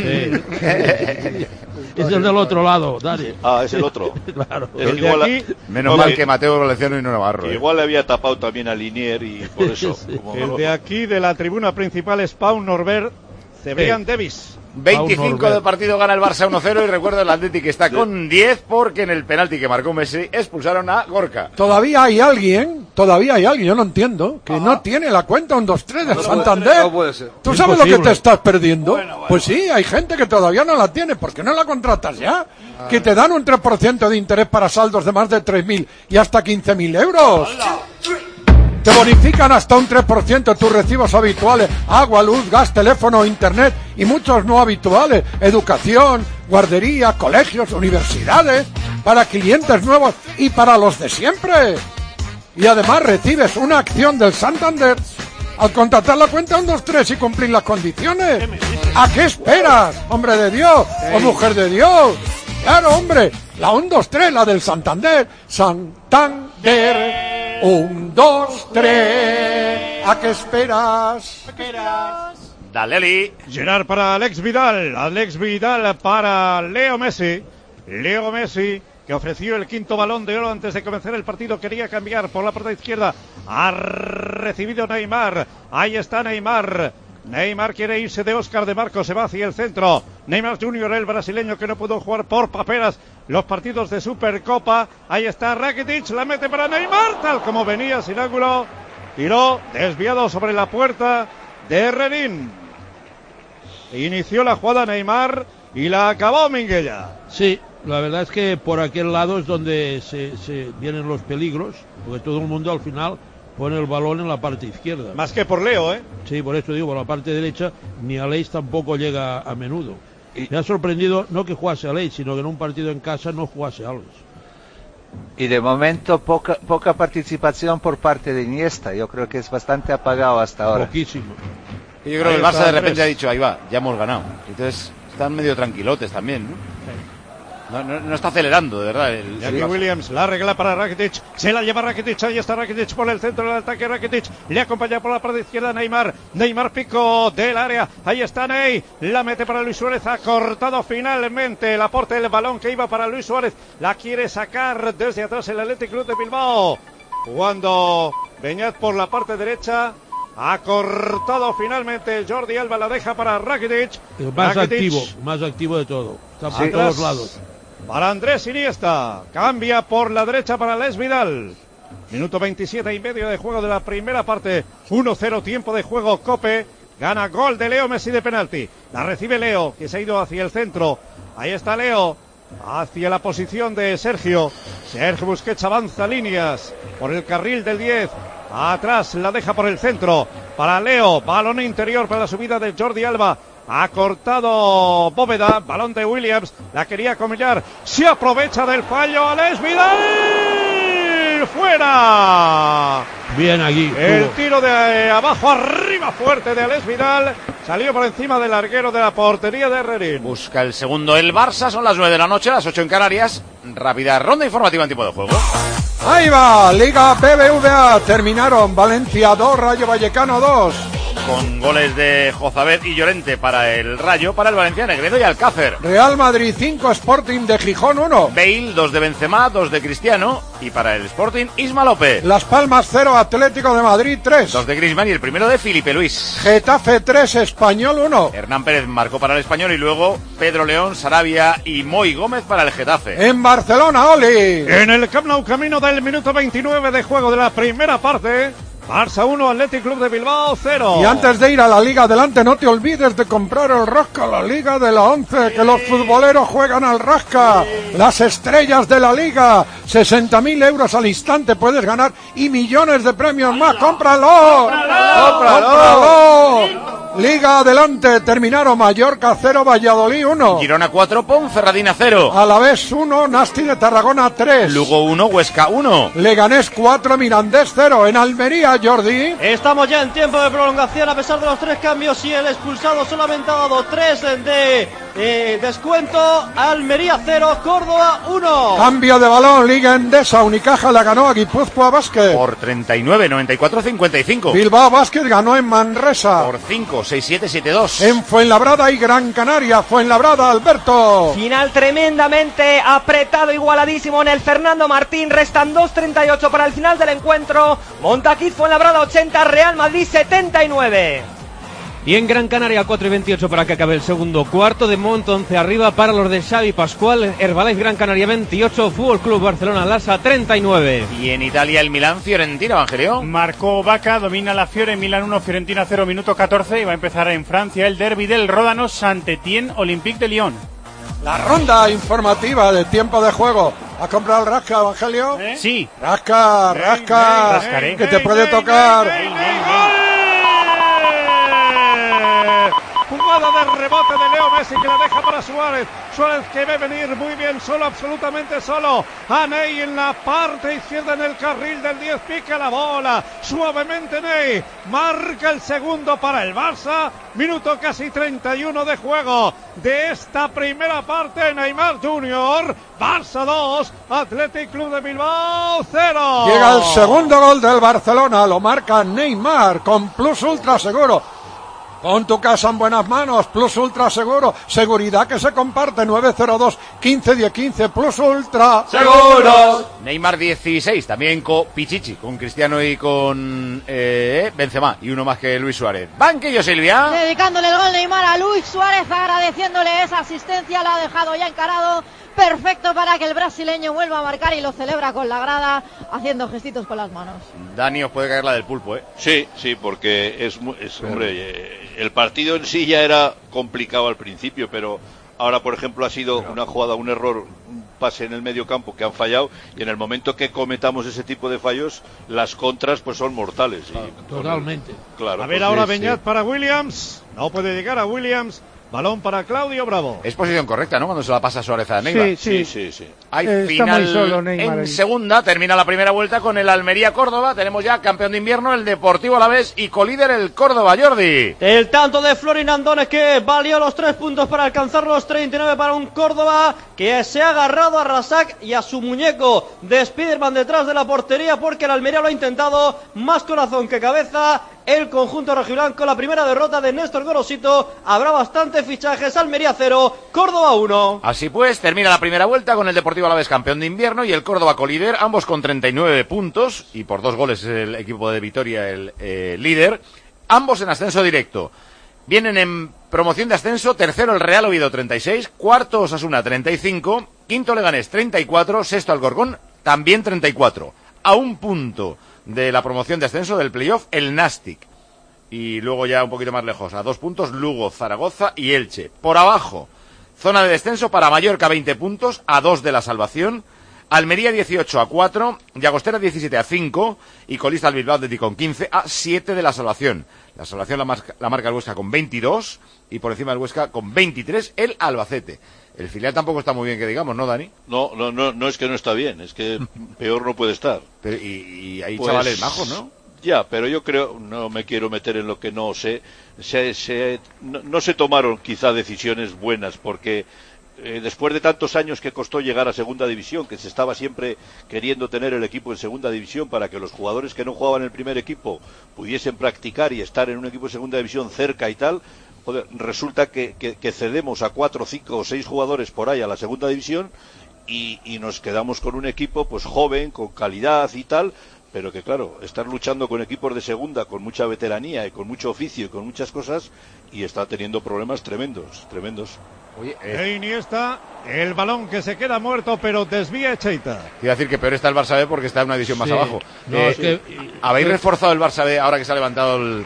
Es el del otro lado, Dani. Ah, es el otro. Claro. Es El que de igual, aquí, Menos Oye, mal que Mateo Valenciano y no Navarro. que ¿eh? igual le había tapado también a Linier y por eso. Sí. como el no- de aquí de la tribuna principal es Pau Norbert, Cebrián Davis. veinticinco Norbert. del partido, gana el Barça uno cero y recuerda el Athletic que está con diez porque en el penalti que marcó Messi expulsaron a Gorka. Todavía hay alguien, todavía hay alguien, yo no entiendo, que no tiene la cuenta un dos tres del Santander. No puede ser. ¿Tú sabes lo que Imposible. te estás perdiendo? Pues sí, hay gente que todavía no la tiene. ¿Por qué no la contratas ya? Que te dan un tres por ciento de interés para saldos de más de tres mil y hasta quince mil euros. Te bonifican hasta un tres por ciento tus recibos habituales, agua, luz, gas, teléfono, internet y muchos no habituales, educación, guardería, colegios, universidades, para clientes nuevos y para los de siempre. Y además recibes una acción del Santander al contratar la cuenta uno dos tres y cumplir las condiciones. ¿A qué esperas, hombre de Dios o mujer de Dios? Claro, hombre, la uno dos tres, la del Santander. Santander, uno dos tres. ¿A qué esperas? Dale, Ali. Gerard para Alex Vidal, Alex Vidal para Leo Messi, Leo Messi que ofreció el quinto balón de oro antes de comenzar el partido, quería cambiar por la parte izquierda, ha recibido Neymar, ahí está Neymar, Neymar quiere irse de Óscar de Marcos, se va hacia el centro, Neymar junior, el brasileño que no pudo jugar por paperas los partidos de Supercopa, ahí está Rakitic, la mete para Neymar, tal como venía sin ángulo, tiró desviado sobre la puerta de Herrerín. Inició la jugada Neymar y la acabó Minguella. Sí, la verdad es que por aquel lado es donde se, se vienen los peligros, porque todo el mundo al final pone el balón en la parte izquierda. Más que por Leo, ¿eh? Sí, por eso digo, por la parte derecha ni Aleix tampoco llega a menudo. Me ha sorprendido no que jugase Aleix, sino que en un partido en casa no jugase Aleix. Y de momento poca, poca participación por parte de Iniesta. Yo creo que es bastante apagado hasta ahora. Poquísimo. Y yo creo Ahí que el Barça está de Andrés. repente ha dicho, ahí va, ya hemos ganado. Entonces están medio tranquilotes también, ¿no? No, no, no está acelerando, de verdad. El, y aquí Williams la arregla para Rakitic. Se la lleva Rakitic. Ahí está Rakitic por el centro del ataque. Rakitic le acompaña por la parte izquierda Neymar. Neymar pico del área. Ahí está Ney. La mete para Luis Suárez. Ha cortado finalmente el aporte del balón que iba para Luis Suárez. La quiere sacar desde atrás el Athletic Club de Bilbao. Cuando Beñat por la parte derecha. Ha cortado finalmente Jordi Alba, la deja para Rakitic. El más Rakitic, activo, más activo de todo. Está por sí, todos lados. Para Andrés Iniesta. Cambia por la derecha para Les Vidal. Minuto veintisiete y medio de juego de la primera parte. uno cero tiempo de juego. Cope. Gana gol de Leo Messi de penalti. La recibe Leo, que se ha ido hacia el centro. Ahí está Leo. Hacia la posición de Sergio. Sergio Busquets avanza líneas por el carril del diez. Atrás la deja por el centro para Leo, balón interior para la subida de Jordi Alba. Ha cortado Bóveda, balón de Williams, la quería comillar, se aprovecha del fallo Alex Vidal, fuera. Bien aquí. El tuvo. tiro de abajo arriba fuerte de Alex Vidal, salió por encima del larguero de la portería de Herrerín. Busca el segundo el Barça, son las nueve de la noche, las ocho en Canarias. Rápida ronda informativa en tiempo de juego. Ahí va, Liga B B V A, terminaron Valencia dos, Rayo Vallecano dos. Con goles de Jozabed y Llorente para el Rayo, para el Valencia, Negredo y Alcácer. Real Madrid cinco, Sporting de Gijón uno. Bale, dos de Benzema, dos de Cristiano. Y para el Sporting, Isma López. Las Palmas cero, Atlético de Madrid tres. Dos de Griezmann y el primero de Felipe Luis. Getafe tres, Español uno. Hernán Pérez marcó para el Español y luego Pedro León, Sarabia y Moy Gómez para el Getafe. En Barcelona, Oli. En el Camp Nou, camino del minuto veintinueve de juego de la primera parte. Barça uno, Athletic Club de Bilbao cero. Y antes de ir a la Liga Adelante, no te olvides de comprar el Rasca, la Liga de la once, que los futboleros juegan al Rasca. Las estrellas de la Liga, sesenta mil euros al instante puedes ganar y millones de premios más. ¡Cómpralo! ¡Cómpralo! Liga Adelante, terminaron Mallorca cero, Valladolid uno. Girona cuatro, Ponferradina cero. Alavés uno, Nasti de Tarragona tres. Lugo uno, Huesca uno. Leganés cuatro, Mirandés cero. En Almería, Jordi. Estamos ya en tiempo de prolongación a pesar de los tres cambios y el expulsado solamente ha dado tres de eh, descuento. Almería cero, Córdoba uno. Cambio de balón, Liga Endesa, Unicaja la ganó a Guipúzcoa Basket. Por treinta y nueve, noventa y cuatro, cincuenta y cinco. Bilbao Basket ganó en Manresa. Por cinco, seis siete, siete dos. En Fuenlabrada y Gran Canaria, Fuenlabrada, Alberto. Final tremendamente apretado, igualadísimo en el Fernando Martín. Restan dos treinta y ocho para el final del encuentro. Montaquit Fuenlabrada ochenta, Real Madrid setenta y nueve. Y en Gran Canaria cuatro y veintiocho para que acabe el segundo cuarto. De Monto once arriba para los de Xavi Pascual. Herbalife Gran Canaria veintiocho, Fútbol Club Barcelona Lassa treinta y nueve. Y en Italia el Milán Fiorentina, Evangelio. Marcó Vaca, domina la Fiore, Milán uno, Fiorentina cero, minuto catorce. Y va a empezar en Francia el derbi del Ródano, Saint-Étienne, Olympique de Lyon. La ronda informativa de tiempo de juego. ¿Has comprado el Rasca, Evangelio? ¿Eh? Sí. Rasca, rasca, Rascaré. que te puede tocar. Jugada de rebote de Leo Messi que la deja para Suárez. Suárez que ve venir muy bien solo, absolutamente solo. A Ney en la parte izquierda en el carril del diez. Pica la bola. Suavemente Ney. Marca el segundo para el Barça. Minuto casi treinta y uno de juego de esta primera parte. Neymar junior Barça dos, Athletic Club de Bilbao cero. Llega el segundo gol del Barcelona. Lo marca Neymar con Plus Ultra Seguro. Pon tu casa en buenas manos, Plus Ultra Seguro, seguridad que se comparte, nueve cero dos, quince diez quince, Plus Ultra Seguros. Neymar dieciséis, también con Pichichi, con Cristiano y con eh, Benzema, y uno más que Luis Suárez. Banquillo, Silvia. Dedicándole el gol Neymar a Luis Suárez, agradeciéndole esa asistencia, la ha dejado ya encarado. Perfecto para que el brasileño vuelva a marcar y lo celebra con la grada, haciendo gestitos con las manos. Dani, os puede caer la del pulpo, ¿eh? Sí, sí, porque es, es hombre, eh, el partido en sí ya era complicado al principio, pero ahora, por ejemplo, ha sido una jugada, un error, un pase en el medio campo que han fallado, y en el momento que cometamos ese tipo de fallos, las contras pues son mortales. Y, Totalmente. Claro. A ver pues, ahora sí, Beñat sí. para Williams. No puede llegar a Williams. Balón para Claudio Bravo. Es posición correcta, ¿no? Cuando se la pasa Suárez a Neymar. Sí, sí, sí, sí. Hay Eh, está final muy solo Neymar en ahí. segunda. Termina la primera vuelta con el Almería Córdoba. Tenemos ya campeón de invierno, el Deportivo Alavés, y colíder el Córdoba, Jordi. El tanto de Florin Andones que valió los tres puntos para alcanzar los treinta y nueve para un Córdoba que se ha agarrado a Rasak y a su muñeco de Spiderman detrás de la portería, porque el Almería lo ha intentado más corazón que cabeza. El conjunto rojiblanco, la primera derrota de Néstor Gorosito. Habrá bastantes fichajes. Almería cero, Córdoba uno. Así pues, termina la primera vuelta con el Deportivo Alavés campeón de invierno y el Córdoba colíder, ambos con treinta y nueve puntos, y por dos goles es el equipo de Vitoria el eh, líder, ambos en ascenso directo. Vienen en promoción de ascenso, tercero el Real Oviedo treinta y seis, cuarto Osasuna treinta y cinco, quinto Leganés treinta y cuatro, sexto Alcorcón también treinta y cuatro. A un punto de la promoción de ascenso del playoff el Nastic. Y luego ya un poquito más lejos, a dos puntos Lugo, Zaragoza y Elche. Por abajo, zona de descenso para Mallorca veinte puntos, a dos de la salvación. Almería dieciocho a cuatro, Llagostera diecisiete a cinco y colista el Bilbao Athletic con quince a siete de la salvación. La salvación la marca, la marca el Huesca con veintidós y por encima del Huesca con veintitrés el Albacete. El filial tampoco está muy bien que digamos, ¿no, Dani? No, no, no, no es que no está bien, es que peor no puede estar. Pero, y, y hay Pues, chavales majos, ¿no? Ya, pero yo creo, no me quiero meter en lo que no sé, se, se, no, no se tomaron quizá decisiones buenas, porque eh, después de tantos años que costó llegar a segunda división, que se estaba siempre queriendo tener el equipo en segunda división para que los jugadores que no jugaban en el primer equipo pudiesen practicar y estar en un equipo de segunda división cerca y tal, joder, resulta que, que, que cedemos a cuatro, cinco o seis jugadores por ahí a la segunda división y, y nos quedamos con un equipo pues joven, con calidad y tal, pero que claro, estar luchando con equipos de segunda con mucha veteranía y con mucho oficio y con muchas cosas y está teniendo problemas tremendos, tremendos. Oye, eh... Iniesta, el balón que se queda muerto, pero desvía Echeita. Quiero decir que peor está el Barça B porque está en una división más Sí. abajo. No, eh, es que- ¿Habéis que- reforzado el Barça B ahora que se ha levantado el,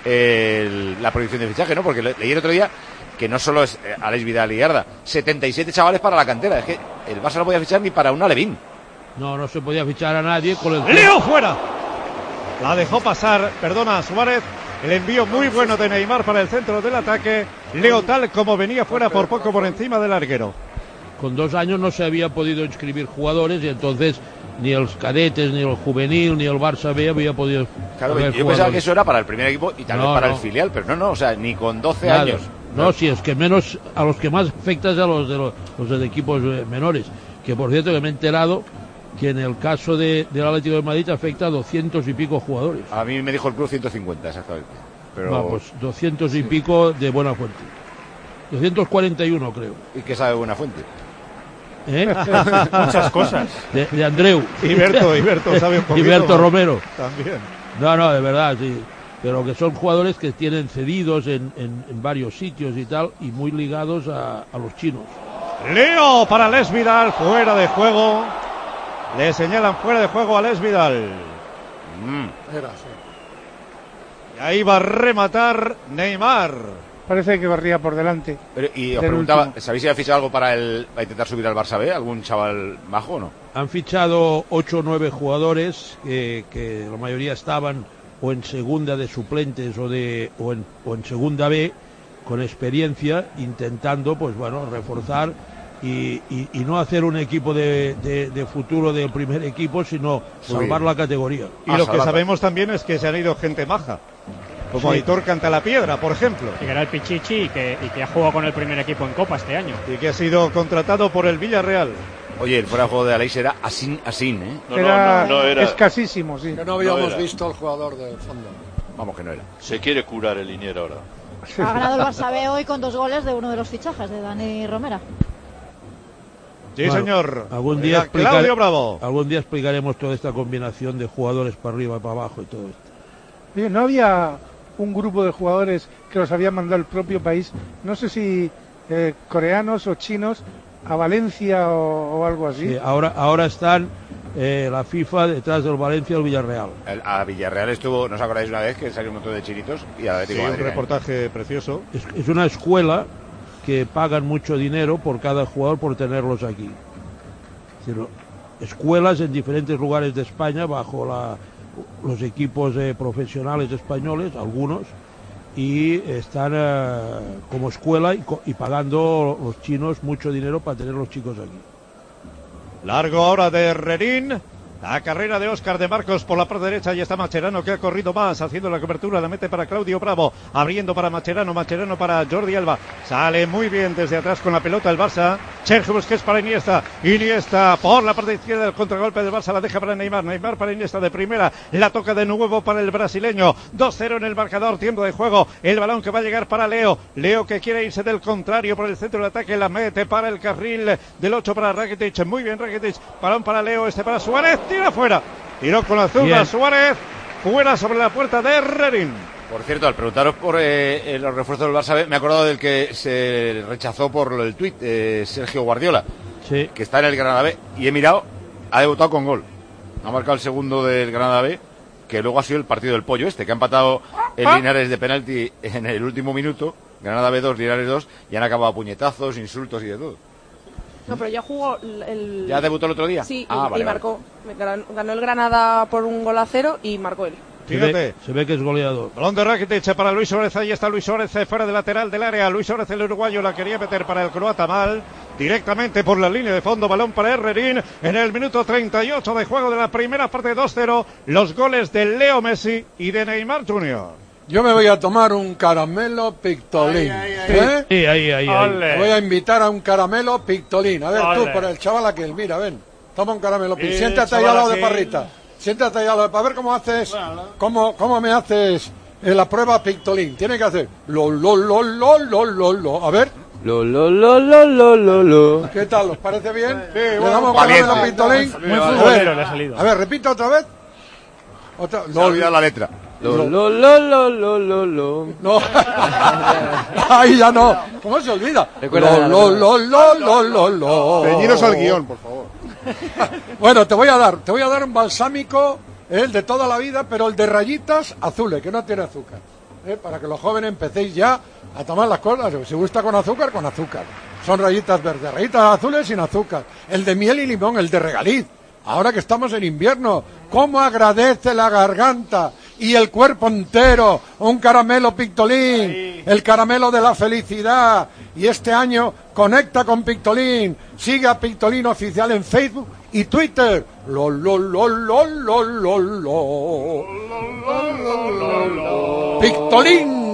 el- la prohibición de fichaje, no? Porque le- leí el otro día que no solo es eh, Alex Vidal y Arda, setenta y siete chavales para la cantera. Es que el Barça no podía fichar ni para un Alevín. No, no se podía fichar a nadie con el... Leo fuera. La dejó pasar, perdona, Suárez. El envío muy bueno de Neymar para el centro del ataque. Leo tal como venía fuera por poco por encima del larguero. Con dos años no se había podido inscribir jugadores y entonces ni los cadetes, ni el juvenil, ni el Barça B había podido... Claro, haber yo pensaba jugadores. que eso era para el primer equipo y tal No, vez para no. el filial, pero no, no, o sea, ni con doce Nada. años. No, si es que menos, a los que más afecta es a los de los, los de equipos eh, menores. Que por cierto que me he enterado que en el caso de, del Atlético de Madrid afecta a doscientos y pico jugadores. A mí me dijo el club ciento cincuenta, exactamente. Pero... Va, pues doscientos y pico de Buena Fuente. doscientos cuarenta y uno creo. ¿Y qué sabe Buena Fuente? ¿Eh? Muchas cosas. De, de Andreu. Iberto, Iberto sabe un poquito. Iberto Romero. También. No, no, de verdad, sí. Pero que son jugadores que tienen cedidos en, en, en varios sitios y tal, y muy ligados a, a los chinos. Leo para Les Vidal, fuera de juego. Le señalan fuera de juego a Les Vidal. Mm. Era, sí. Y ahí va a rematar Neymar. Parece que barría por delante. Pero, y os Del preguntaba, último. ¿sabéis si ha fichado algo para, el, para intentar subir al Barça B? ¿Algún chaval bajo o no? Han fichado ocho o nueve jugadores que, que la mayoría estaban o en segunda de suplentes o, de, o, en, o en segunda B con experiencia, intentando pues bueno reforzar y, y, y no hacer un equipo de, de, de futuro del primer equipo, sino salvar la categoría. Y lo que sabemos también es que se han ido gente maja, como Sí. Aitor Cantalapiedra, por ejemplo. Y que era el Pichichi y que, y que ha jugado con el primer equipo en Copa este año. Y que ha sido contratado por el Villarreal. Oye, el fuera de juego de Aleix era Asin, Asin, ¿eh? No, era, no, no, no era. escasísimo, sí. Que no habíamos No era. visto al jugador del fondo. Vamos que no era. Se quiere curar el Linier ahora. Ha ganado el Barça B hoy con dos goles de uno de los fichajes, de Dani Romera. Sí, Bueno, señor. Algún día, Era explicar- Claudio Bravo. algún día explicaremos toda esta combinación de jugadores para arriba y para abajo y todo esto. Oye, ¿no había un grupo de jugadores que los había mandado el propio país? No sé si eh, coreanos o chinos a Valencia o, o algo así. Sí, ahora, ahora están eh, la FIFA detrás del Valencia y el Villarreal. El- a Villarreal estuvo, ¿no os acordáis una vez que salió un montón de chinitos? Y al Sí, Atlético de un Madrid, ¿eh? reportaje precioso. Es, es una escuela que pagan mucho dinero por cada jugador por tenerlos aquí. Es decir, escuelas en diferentes lugares de España bajo la, los equipos eh, profesionales españoles, algunos, y están eh, como escuela y, y pagando los chinos mucho dinero para tener los chicos aquí. Largo ahora de Herrerín. La carrera de Óscar de Marcos por la parte derecha, y está Mascherano, que ha corrido más, haciendo la cobertura, la mete para Claudio Bravo, abriendo para Mascherano, Mascherano para Jordi Alba, sale muy bien desde atrás con la pelota el Barça, Sergio Busquets para Iniesta, Iniesta por la parte izquierda, el contragolpe del Barça la deja para Neymar, Neymar para Iniesta de primera, la toca de nuevo para el brasileño, dos cero en el marcador, tiempo de juego, el balón que va a llegar para Leo, Leo que quiere irse del contrario por el centro de ataque, la mete para el carril del ocho para Rakitic, muy bien Rakitic, balón para Leo, este para Suárez, tira fuera, tiró con la zurda Suárez, fuera sobre la puerta de Herrerín. Por cierto, al preguntaros por eh, los refuerzos del Barça, me he acordado del que se rechazó por el tuit, eh, Sergio Guardiola, sí, que está en el Granada B, y he mirado, ha debutado con gol, ha marcado el segundo del Granada B, que luego ha sido el partido del pollo este, que ha empatado el Linares de penalti en el último minuto, Granada B dos, Linares dos, y han acabado a puñetazos, insultos y de todo. No, pero ya jugó el... ¿Ya debutó el otro día? Sí, ah, y, vale, y marcó. Vale. Ganó el Granada por un gol a cero y marcó él. Fíjate. Se ve, se ve que es goleador. Balón de Rakitic para Luis Suárez, ahí está Luis Suárez fuera de lateral del área, Luis Suárez el uruguayo la quería meter para el croata mal, directamente por la línea de fondo, balón para Herrerín, en el minuto treinta y ocho de juego de la primera parte, dos cero, los goles de Leo Messi y de Neymar junior Yo me voy a tomar un caramelo Pictolín. Ay, ay, ay. ¿Eh? Sí, ahí, ahí, ahí. Voy a invitar a un caramelo Pictolín. A ver, Ole. tú, por el chaval aquel, mira, ven. Toma un caramelo Pictolín. El Siéntate ahí chaval al lado de aquel. Parrita. Siéntate ahí al lado de... A ver cómo haces... Cómo, cómo me haces en la prueba Pictolín. Tiene que hacer... Lo, lo, lo, lo, lo, lo, lo. A ver... Lo, lo, lo, lo, lo, lo, lo. ¿Qué tal? ¿Os parece bien? Sí, ¿Le bueno, damos valiente. caramelo Pictolín? Muy A futbolero le ver, ha salido. a ver, repita otra vez. Otra... Se ha olvidado la letra. Lo, lo, lo, lo, lo, lo, lo. No, ahí ya no. ¿Cómo se olvida? Recuerda Lo, la- lo, lo, lo, lo, lo. Ceñiros al guión, por favor. Bueno, te voy a dar, te voy a dar un balsámico, el de toda la vida, pero el de rayitas azules, que no tiene azúcar. ¿eh? Para que los jóvenes empecéis ya a tomar las cosas. Si gusta con azúcar, con azúcar. Son rayitas verdes, rayitas azules sin azúcar. El de miel y limón, el de regaliz. Ahora que estamos en invierno, ¿cómo agradece la garganta y el cuerpo entero un caramelo Pictolín? Ahí. El caramelo de la felicidad. Y este año conecta con Pictolín. Sigue a Pictolín Oficial en Facebook y Twitter. Lo, lo, lo, lo, lo, lo, lo. Pictolín.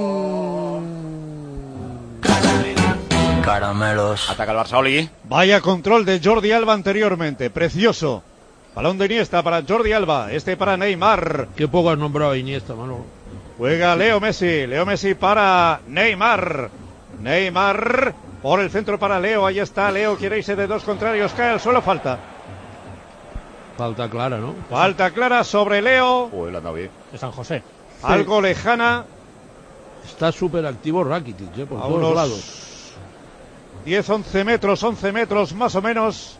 Caramelos. Ataca el Barça, Oli. Vaya control de Jordi Alba anteriormente, precioso. Balón de Iniesta para Jordi Alba, este para Neymar. Qué poco has nombrado a Iniesta, Manolo. Juega Leo Messi, Leo Messi para Neymar. Neymar por el centro para Leo, ahí está Leo, quiere irse de dos contrarios, cae al suelo, falta. Falta clara, ¿no? Falta clara sobre Leo. Uy, lo anda bien. De San José. Algo lejana. Está súper activo Rakitic, ¿eh? Por A todos unos lados. diez, once metros, once metros más o menos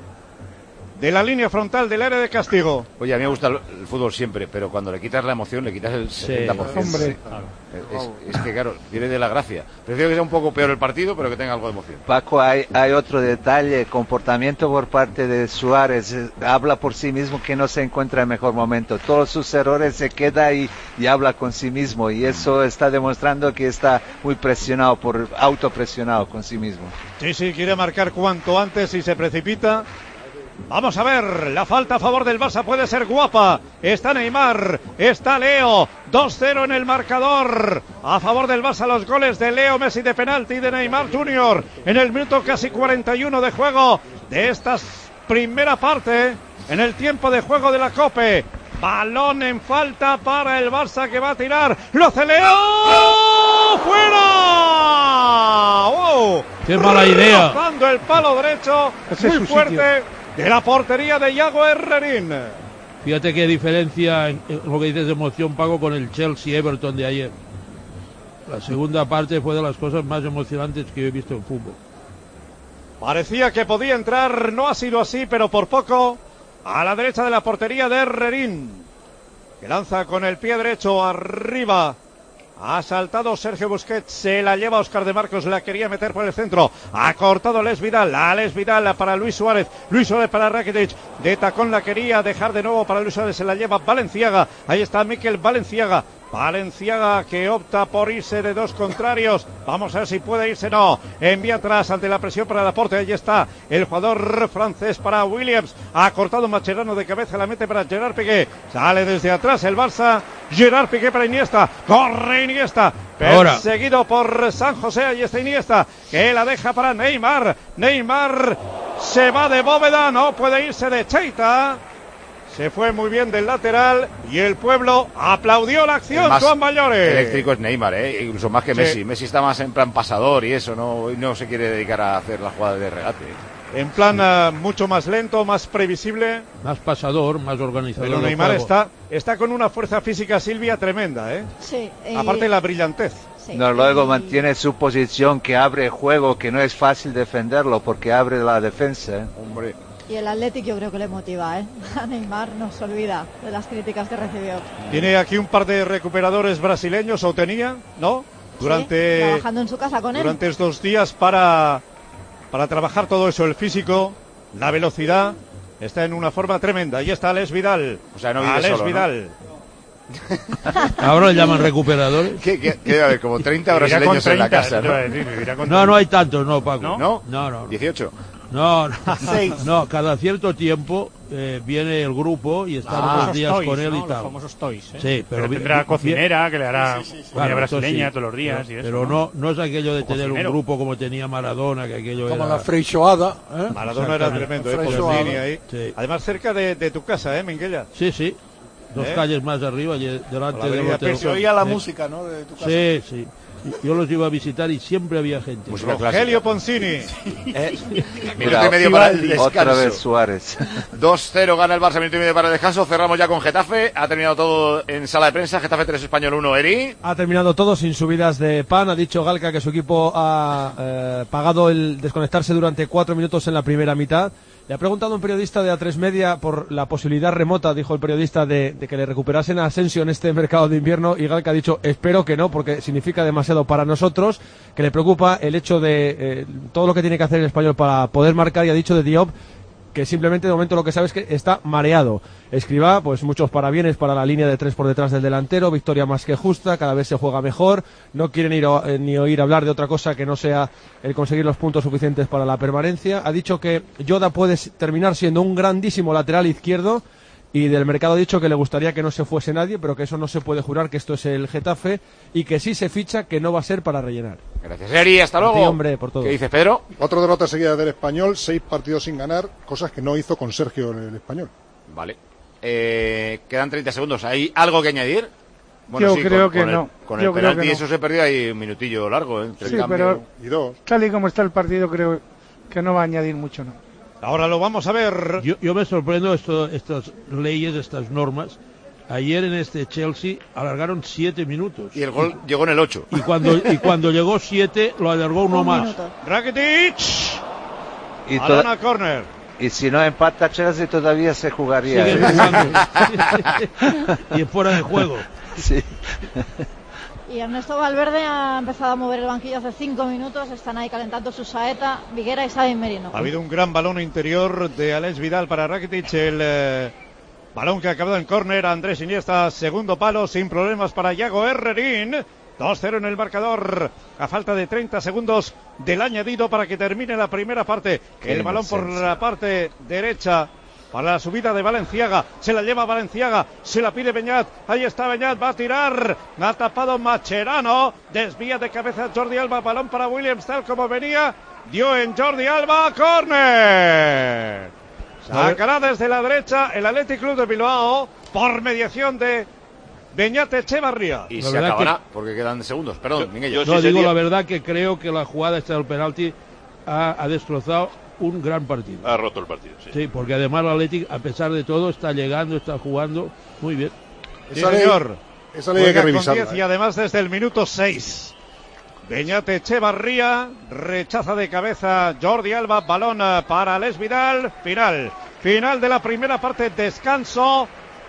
de la línea frontal del área de castigo. Oye, a mí me gusta el, el fútbol siempre, pero cuando le quitas la emoción, le quitas el setenta por ciento. Hombre. Claro. Es, es que, claro, viene de la gracia. Prefiero que sea un poco peor el partido, pero que tenga algo de emoción. Paco, hay, hay otro detalle, comportamiento por parte de Suárez, eh, habla por sí mismo que no se encuentra en mejor momento, todos sus errores se queda y, y habla con sí mismo, y eso está demostrando que está muy presionado, por autopresionado con sí mismo. Sí, sí, quiere marcar cuanto antes y se precipita. Vamos a ver, la falta a favor del Barça puede ser guapa. Está Neymar, está Leo, dos cero en el marcador. A favor del Barça los goles de Leo Messi de penalti y de Neymar junior en el minuto casi cuarenta y uno de juego de esta primera parte, en el tiempo de juego de la Cope. Balón en falta para el Barça que va a tirar. ¡Lo hace Leo! ¡Fuera! ¡Wow! ¡Qué mala idea! Rozando el palo derecho, Ese es muy su fuerte, sitio. de la portería de Yago Herrerín. Fíjate qué diferencia en, en lo que dices de emoción, Paco, con el Chelsea-Everton de ayer. La segunda parte fue de las cosas más emocionantes que yo he visto en fútbol. Parecía que podía entrar, no ha sido así, pero por poco. A la derecha de la portería de Herrerín, que lanza con el pie derecho arriba. Ha saltado Sergio Busquets, se la lleva Óscar de Marcos, la quería meter por el centro. Ha cortado Les Vidal, a Les Vidal para Luis Suárez, Luis Suárez para Rakitic. De tacón la quería dejar de nuevo para Luis Suárez, se la lleva Valenciaga. Ahí está Mikel Valenciaga. Valenciaga que opta por irse de dos contrarios. Vamos a ver si puede irse. No. Envía atrás ante la presión para Laporte. Ahí está el jugador francés para Williams. Ha cortado Mascherano de cabeza. La mete para Gerard Piqué. Sale desde atrás el Barça. Gerard Piqué para Iniesta. Corre Iniesta. Perseguido Ahora. por San José. Ahí está Iniesta. Que la deja para Neymar. Neymar se va de Bóveda. No puede irse de Cheita. Se fue muy bien del lateral y el pueblo aplaudió la acción. Juan Mayores. Eléctrico es Neymar, ¿eh? Incluso más que Messi. Sí. Messi está más en plan pasador y eso, no, no se quiere dedicar a hacer las jugadas de regate. En plan uh, mucho más lento, más previsible. Más pasador, más organizador. Pero Neymar está, está con una fuerza física, Silvia, tremenda, ¿eh? Sí. Y... Aparte la brillantez. Sí. No, luego mantiene su posición, que abre juego, que no es fácil defenderlo porque abre la defensa, ¿eh? Hombre. Y el Athletic yo creo que le motiva, ¿eh? A Neymar no se olvida de las críticas que recibió. Tiene aquí un par de recuperadores brasileños, o tenía, ¿no? Durante, sí, trabajando en su casa con él. Durante estos días para, para trabajar todo eso, el físico, la velocidad. Está en una forma tremenda. Ahí está Alex Vidal. O sea, no vive Alex solo, Vidal. ¿no? Ahora le llaman recuperadores. ¿Qué, qué, qué debe haber? Como treinta brasileños treinta, en la casa, ¿no? Decir, no, no hay tantos, no, Paco. ¿No? No, no. no. dieciocho. No, no, no, cada cierto tiempo eh, viene el grupo y están ah, unos días toys, con él ¿no? y tal. Los famosos toys, ¿eh? Sí, pero, pero tendrá cocinera que le hará sí, sí, sí. comida Claro, brasileña sí. todos los días. Pero, y eso, pero no, no es aquello de tener cocinero. un grupo como tenía Maradona, que aquello como era... la freijoada, ¿eh? Maradona era tremendo, ¿eh? Pozzini ahí. Sí. Además cerca de, de tu casa, ¿eh, Minguella? Sí, sí. Dos ¿Eh? calles más arriba, delante del hotel. Se oía la música, ¿no? De tu casa. Sí, sí. Yo los iba a visitar y siempre había gente. Rogelio Poncini. eh, minuto y medio para el descanso. Otra vez Suárez. dos cero gana el Barça, minuto y medio para el descanso. Cerramos ya con Getafe. Ha terminado todo en sala de prensa. Getafe tres, Español uno. Eri. Ha terminado todo sin subidas de pan. Ha dicho Galca que su equipo ha eh, pagado el desconectarse durante cuatro minutos en la primera mitad. Le ha preguntado a un periodista de A tres Media por la posibilidad remota, dijo el periodista, de, de que le recuperasen a Asensio en este mercado de invierno, y Galca ha dicho, espero que no, porque significa demasiado para nosotros, que le preocupa el hecho de eh, todo lo que tiene que hacer el Español para poder marcar, y ha dicho de Diop que simplemente de momento lo que sabe es que está mareado. Escribá, pues muchos parabienes para la línea de tres por detrás del delantero, victoria más que justa, cada vez se juega mejor, no quieren ir eh, ni oír hablar de otra cosa que no sea el conseguir los puntos suficientes para la permanencia. Ha dicho que Yoda puede terminar siendo un grandísimo lateral izquierdo, y del mercado ha dicho que le gustaría que no se fuese nadie, pero que eso no se puede jurar, que esto es el Getafe, y que si se ficha, que no va a ser para rellenar. Gracias, Eri, hasta luego. A ti, hombre, por todo. ¿Qué dices, Pedro? Otra derrota seguida del Español, seis partidos sin ganar, cosas que no hizo con Sergio en el Español. Vale. Eh, quedan treinta segundos. ¿Hay algo que añadir? Bueno, Yo sí, creo con, que con el, no. Con Yo el creo penalti que no. eso se perdió ahí un minutillo largo, ¿eh? Entre Sí, el cambio pero y dos. Tal y como está el partido, creo que no va a añadir mucho, ¿no? Ahora lo vamos a ver. Yo, yo me sorprendo esto, estas leyes, estas normas. Ayer en este Chelsea alargaron siete minutos. Y el gol y, llegó en el ocho. Y cuando, y cuando llegó siete, lo alargó uno Un más. minuto. Rakitic. Y, Balón to- a córner. y si no empata Chelsea todavía se jugaría. Sigue ¿eh? jugando. Y fuera de juego. Sí. Y Ernesto Valverde ha empezado a mover el banquillo hace cinco minutos. Están ahí calentando su saeta Viguera y Sabin Merino. Ha habido un gran balón interior de Alex Vidal para Rakitic. El eh, balón que ha acabado en córner. Andrés Iniesta, segundo palo, sin problemas para Yago Herrerín. dos cero en el marcador. A falta de treinta segundos del añadido para que termine la primera parte. Qué el balón por inocencia. la parte derecha. Para la subida de Valenciaga, se la lleva Valenciaga, se la pide Beñat, ahí está Beñat, va a tirar, ha tapado Mascherano, desvía de cabeza Jordi Alba, balón para Williams, tal como venía, dio en Jordi Alba, córner. Sacará desde la derecha el Athletic Club de Bilbao por mediación de Beñat Echevarría. Y La se verdad acabará, que- porque quedan segundos. Perdón, Miguel. yo- No, sí digo sería- la verdad que creo que la jugada esta del penalti ha, ha destrozado un gran partido. Ha roto el partido, sí. Sí, porque además el Athletic, a pesar de todo, está llegando, está jugando muy bien. Sí, Esa ley- señor. esa ley hay que Juega con revisarla, diez y ¿eh? además desde el minuto seis. Beñat Echevarría, rechaza de cabeza Jordi Alba, balón eh, para Alex Vidal, final. Final de la primera parte, descanso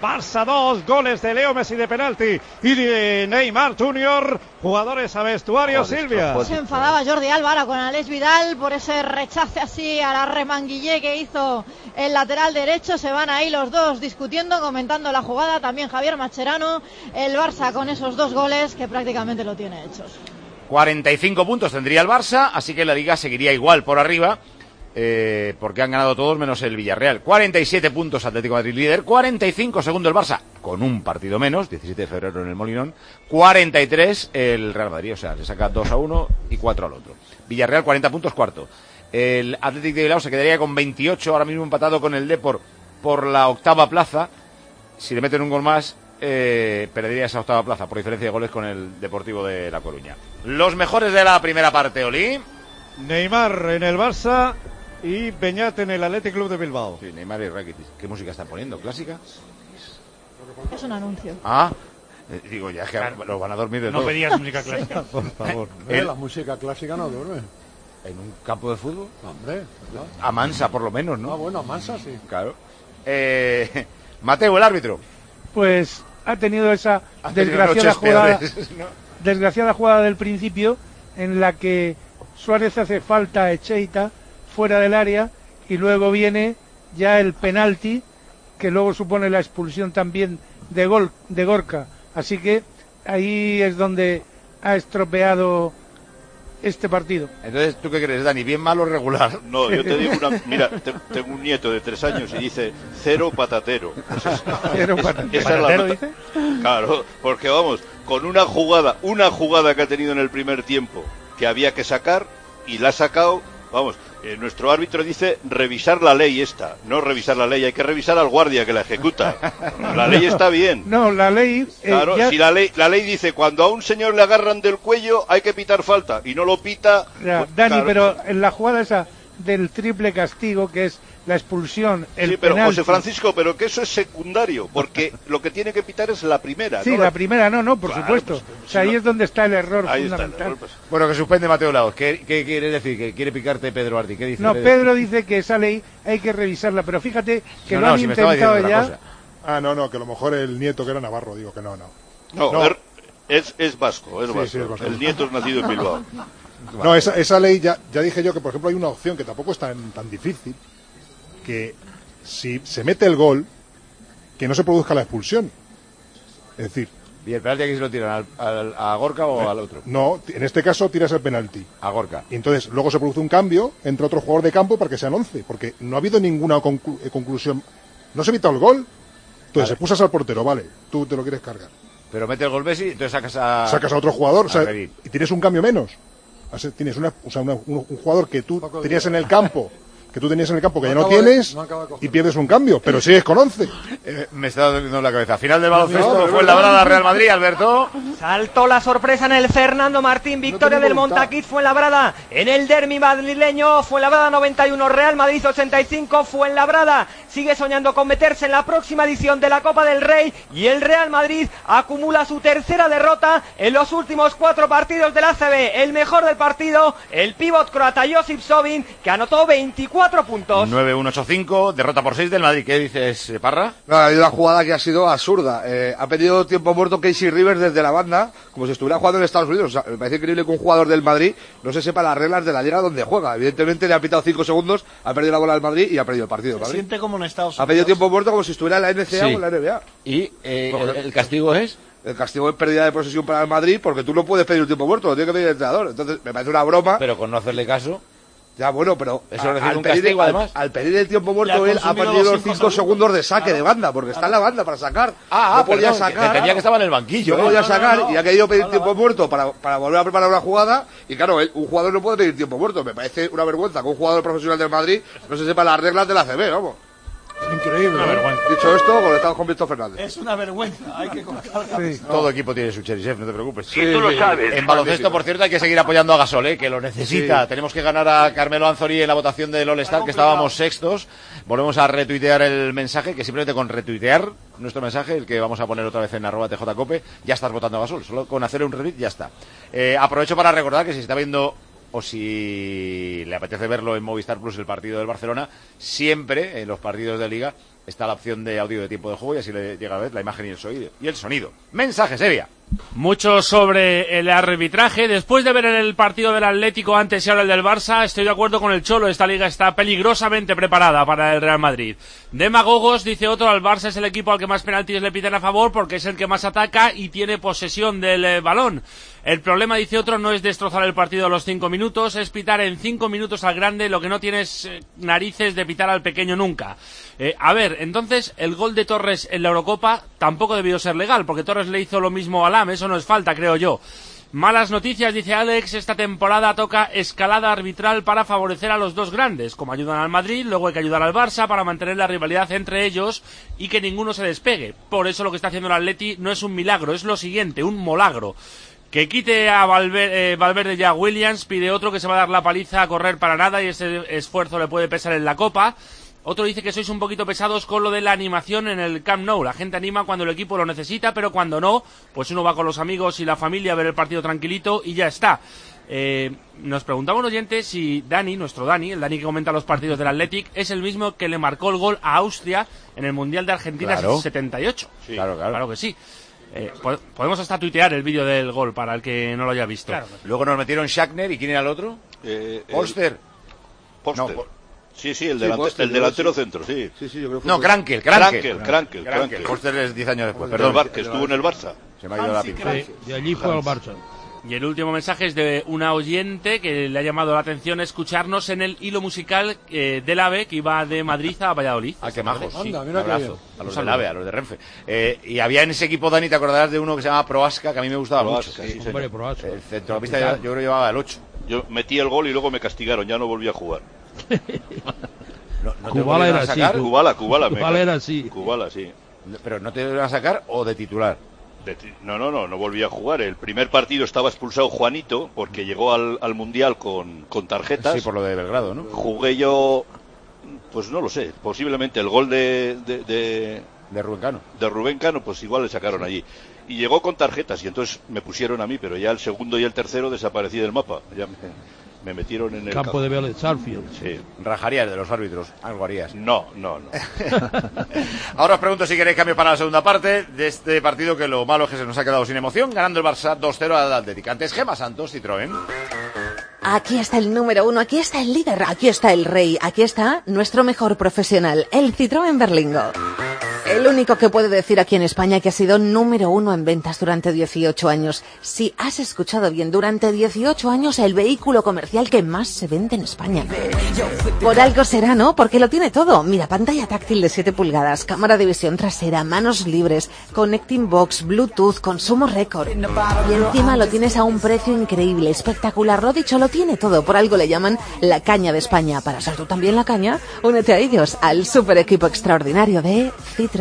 Barça dos, goles de Leo Messi de penalti y de Neymar junior Jugadores a vestuario, Joder, Silvia. Se enfadaba Jordi Alba ahora con Alex Vidal por ese rechace así a la remanguillé que hizo el lateral derecho. Se van ahí los dos discutiendo, comentando la jugada. También Javier Mascherano. El Barça con esos dos goles que prácticamente lo tiene hechos. cuarenta y cinco puntos tendría el Barça, así que la Liga seguiría igual por arriba, eh, porque han ganado todos menos el Villarreal. cuarenta y siete puntos Atlético de Madrid líder, cuarenta y cinco segundo el Barça, con un partido menos, diecisiete de febrero en el Molinón, cuarenta y tres el Real Madrid, o sea, le saca dos a uno y cuatro al otro. Villarreal cuarenta puntos cuarto. El Atlético de Bilbao se quedaría con veintiocho, ahora mismo empatado con el Depor por la octava plaza. Si le meten un gol más, eh, perdería esa octava plaza por diferencia de goles con el Deportivo de La Coruña. Los mejores de la primera parte, Oli. Neymar en el Barça y Beñat en el Athletic Club de Bilbao. Sí, Neymar y Rakitic. ¿Qué música están poniendo? ¿Clásica? Es un anuncio. Ah, eh, digo, ya es que claro, los van a dormir de no todo. No pedías música clásica. Por favor. El... La música clásica no duerme. ¿En un campo de fútbol? Hombre, claro. A Mansa, por lo menos, ¿no? Ah, bueno, a Mansa, sí. Claro. Eh, Mateo, el árbitro. Pues ha tenido esa ha tenido desgraciada jugada, peores, ¿no? desgraciada jugada del principio en la que Suárez hace falta a Echeita fuera del área y luego viene ya el penalti que luego supone la expulsión también de gol de Gorka. Así que ahí es donde ha estropeado este partido. Entonces, ¿tú qué crees, Dani? ¿Bien, malo o regular? No, yo te digo una... Mira, te, tengo un nieto de tres años y dice cero patatero. Pues es, cero patatero, esa es la nota. ¿Dice? Claro, porque vamos, con una jugada, una jugada que ha tenido en el primer tiempo, que había que sacar, y la ha sacado, vamos, eh, nuestro árbitro dice revisar la ley esta, no revisar la ley, hay que revisar al guardia que la ejecuta. La ley está bien. No, la ley... Eh, claro, ya... si la ley la ley dice cuando a un señor le agarran del cuello hay que pitar falta, y no lo pita... Ya, pues, Dani, claro. pero en la jugada esa del triple castigo, que es la expulsión, el sí, pero penalti... José Francisco, pero que eso es secundario, porque lo que tiene que pitar es la primera. Sí, ¿no? la primera no, no, por claro, supuesto. Pues, o sea, si ahí no... es donde está el error ahí fundamental. Está el error, pues. Bueno, que suspende Mateo Laoz. ¿Qué, ¿Qué quiere decir? ¿Que quiere picarte Pedro Arti? ¿Qué dice? No, Pedro dice que esa ley hay que revisarla, pero fíjate que no, lo no, han si intentado ya... Ah, no, no, que a lo mejor el nieto que era Navarro, digo que no, no. No, no. Er, es, es vasco, es sí, vasco. Sí, es vasco. El nieto es nacido en Bilbao. No, esa, esa ley ya, ya dije yo que, por ejemplo, hay una opción que tampoco es tan, tan difícil, que si se mete el gol, que no se produzca la expulsión. Es decir... ¿Y el penalti aquí se lo tiran al, al, a Gorka o eh, al otro? No, en este caso tiras el penalti. A Gorka. Y entonces luego se produce un cambio entre otro jugador de campo para que sean once, porque no ha habido ninguna conclu conclusión. No se ha evitado el gol. Entonces vale. Expulsas al portero, vale, tú te lo quieres cargar. Pero mete el gol Messi, entonces sacas a... Sacas a otro jugador, a o sea, y tienes un cambio menos. O sea, tienes una, o sea, una, un, un jugador que tú Paco tenías en el campo... que tú tenías en el campo que no ya no tienes de, no y pierdes un cambio, pero sigues con once. Eh, me está doliendo la cabeza. Final del baloncesto, no, fue el Labrada Real Madrid, Alberto. Saltó la sorpresa en el Fernando Martín, victoria no del Montaquit Fuenlabrada. En el derbi madrileño, Fuenlabrada noventa y uno, Real Madrid ochenta y cinco. Fuenlabrada sigue soñando con meterse en la próxima edición de la Copa del Rey y el Real Madrid acumula su tercera derrota en los últimos cuatro partidos del A C B. El mejor del partido, el pívot croata Josip Sobin, que anotó veinticuatro puntos. nueve uno ocho cinco, derrota por seis del Madrid. ¿Qué dices, Parra? No, hay una jugada que ha sido absurda. Eh, ha pedido tiempo muerto Casey Rivers desde la banda, como si estuviera jugando en Estados Unidos. O sea, me parece increíble que un jugador del Madrid no se sepa las reglas de la liga donde juega. Evidentemente le ha pitado cinco segundos, ha perdido la bola del Madrid y ha perdido el partido. Se siente como en Estados Unidos. Ha pedido tiempo muerto como si estuviera en la N C A sí. o en la N B A. ¿Y eh, el, el castigo es? El castigo es pérdida de posesión para el Madrid porque tú no puedes pedir un tiempo muerto, lo tiene que pedir el entrenador. Entonces me parece una broma. Pero con no hacerle caso... Ya, bueno, pero eso al, al, un pedir, castigo, al, además. al pedir el tiempo muerto él ha perdido los cinco segundos de saque claro, de banda, porque claro. está en la banda para sacar. Ah, no podía perdón, sacar. Entendía que estaba en el banquillo. No ¿eh? podía no, sacar no, no. y ha querido pedir tiempo muerto para, para volver a preparar una jugada. Y claro, él, un jugador no puede pedir tiempo muerto. Me parece una vergüenza que un jugador profesional del Madrid no se sepa las reglas de la A C B, vamos. Increíble. Una vergüenza. Dicho esto, conectamos con Víctor Fernández. Es una vergüenza, hay que contar. Sí. No. Todo equipo tiene su Cherisev, no te preocupes. Sí, tú lo sabes. En baloncesto, por cierto, hay que seguir apoyando a Gasol, ¿eh? Que lo necesita. Sí. Tenemos que ganar a Carmelo Anthony en la votación del All-Star, que estábamos sextos. Volvemos a retuitear el mensaje, que simplemente con retuitear nuestro mensaje, el que vamos a poner otra vez en arroba tjcope, ya estás votando a Gasol. Solo con hacer un retweet ya está. Eh, aprovecho para recordar que si se está viendo o si le apetece verlo en Movistar Plus el partido del Barcelona, siempre en los partidos de Liga está la opción de audio de tiempo de juego y así le llega a ver la imagen y el sonido. Y el sonido. Mensaje, Sevilla. Mucho sobre el arbitraje. Después de ver el partido del Atlético antes y ahora el del Barça, estoy de acuerdo con el Cholo. Esta liga está peligrosamente preparada para el Real Madrid. Demagogos, dice otro, al Barça es el equipo al que más penaltis le piden a favor porque es el que más ataca y tiene posesión del eh, balón. El problema, dice otro, no es destrozar el partido a los cinco minutos, es pitar en cinco minutos al grande, lo que no tienes eh, narices de pitar al pequeño nunca. Eh, a ver, entonces, el gol de Torres en la Eurocopa tampoco debió ser legal, porque Torres le hizo lo mismo a Lam, eso no es falta, creo yo. Malas noticias, dice Alex, esta temporada toca escalada arbitral para favorecer a los dos grandes, como ayudan al Madrid, luego hay que ayudar al Barça para mantener la rivalidad entre ellos y que ninguno se despegue. Por eso lo que está haciendo el Atleti no es un milagro, es lo siguiente, un molagro. Que quite a Valverde, eh, Valverde ya Williams, pide otro que se va a dar la paliza a correr para nada y ese esfuerzo le puede pesar en la Copa. Otro dice que sois un poquito pesados con lo de la animación en el Camp Nou. La gente anima cuando el equipo lo necesita, pero cuando no, pues uno va con los amigos y la familia a ver el partido tranquilito y ya está. Eh, nos preguntaba un oyente si Dani, nuestro Dani, el Dani que comenta los partidos del Athletic, es el mismo que le marcó el gol a Austria en el Mundial de Argentina Claro. setenta y ocho. Sí. Claro, claro. Claro que sí. Eh, po- podemos hasta tuitear el vídeo del gol para el que no lo haya visto. Claro. Luego nos metieron Shackner y ¿quién era el otro? Eh, Polster. Poster. No, po- Sí, sí, el, Sí, delante- Poster, el delantero sí. centro, sí. Sí, sí, yo creo que No, fue- Krankel, Krankel. Krankel, Krankel, Krankel. Polster es diez años después, Del perdón. Bar- que estuvo en el Barça. Se me ha ido la pinza. Sí, de allí fue al Barça. Y el último mensaje es de una oyente que le ha llamado la atención escucharnos en el hilo musical eh, del AVE que iba de Madrid a Valladolid. Ah, qué majos. Sí, Anda, un mira qué abrazo. bien. A los Un del saludo. AVE, a los de Renfe. Eh, y había en ese equipo, Dani, te acordarás de uno que se llamaba Proasca, que a mí me gustaba Proasca, mucho. sí, señor. Hombre, Proasca. El centrocampista yo, yo creo que llevaba el ocho. Yo metí el gol y luego me castigaron, ya no volví a jugar. No, no te Kubala volvieron era a así, sacar. Kubala, Kubala. me Kubala ca- era así. Kubala, sí. Pero no te volvieron a sacar o de titular. De ti- No, no, no, no volví a jugar. El primer partido estaba expulsado Juanito porque llegó al, al Mundial con, con tarjetas. Sí, por lo de Belgrado, ¿no? Jugué yo, pues no lo sé, posiblemente el gol de... De, de, de Rubén Cano. De Rubén Cano, pues igual le sacaron allí. Y llegó con tarjetas y entonces me pusieron a mí, pero ya el segundo y el tercero desaparecí del mapa. Ya me, me metieron en el Campo de Vélez Sarsfield. Sí. Rajarías de los árbitros, algo harías. No, no, no. Ahora os pregunto si queréis cambio para la segunda parte de este partido, que lo malo es que se nos ha quedado sin emoción, ganando el Barça dos cero al Atlético. Antes Gema Santos, Citroën. Aquí está el número uno, aquí está el líder, aquí está el rey, aquí está nuestro mejor profesional, el Citroën Berlingo. El único que puede decir aquí en España que ha sido número uno en ventas durante dieciocho años. Si has escuchado bien, durante dieciocho años el vehículo comercial que más se vende en España. Por algo será, ¿no? Porque lo tiene todo. Mira, pantalla táctil de siete pulgadas, cámara de visión trasera, manos libres, connecting box, Bluetooth, consumo récord. Y encima lo tienes a un precio increíble, espectacular. Lo dicho, lo tiene todo. Por algo le llaman la caña de España. Para ser tú también la caña, únete a ellos, al super equipo extraordinario de Citroën.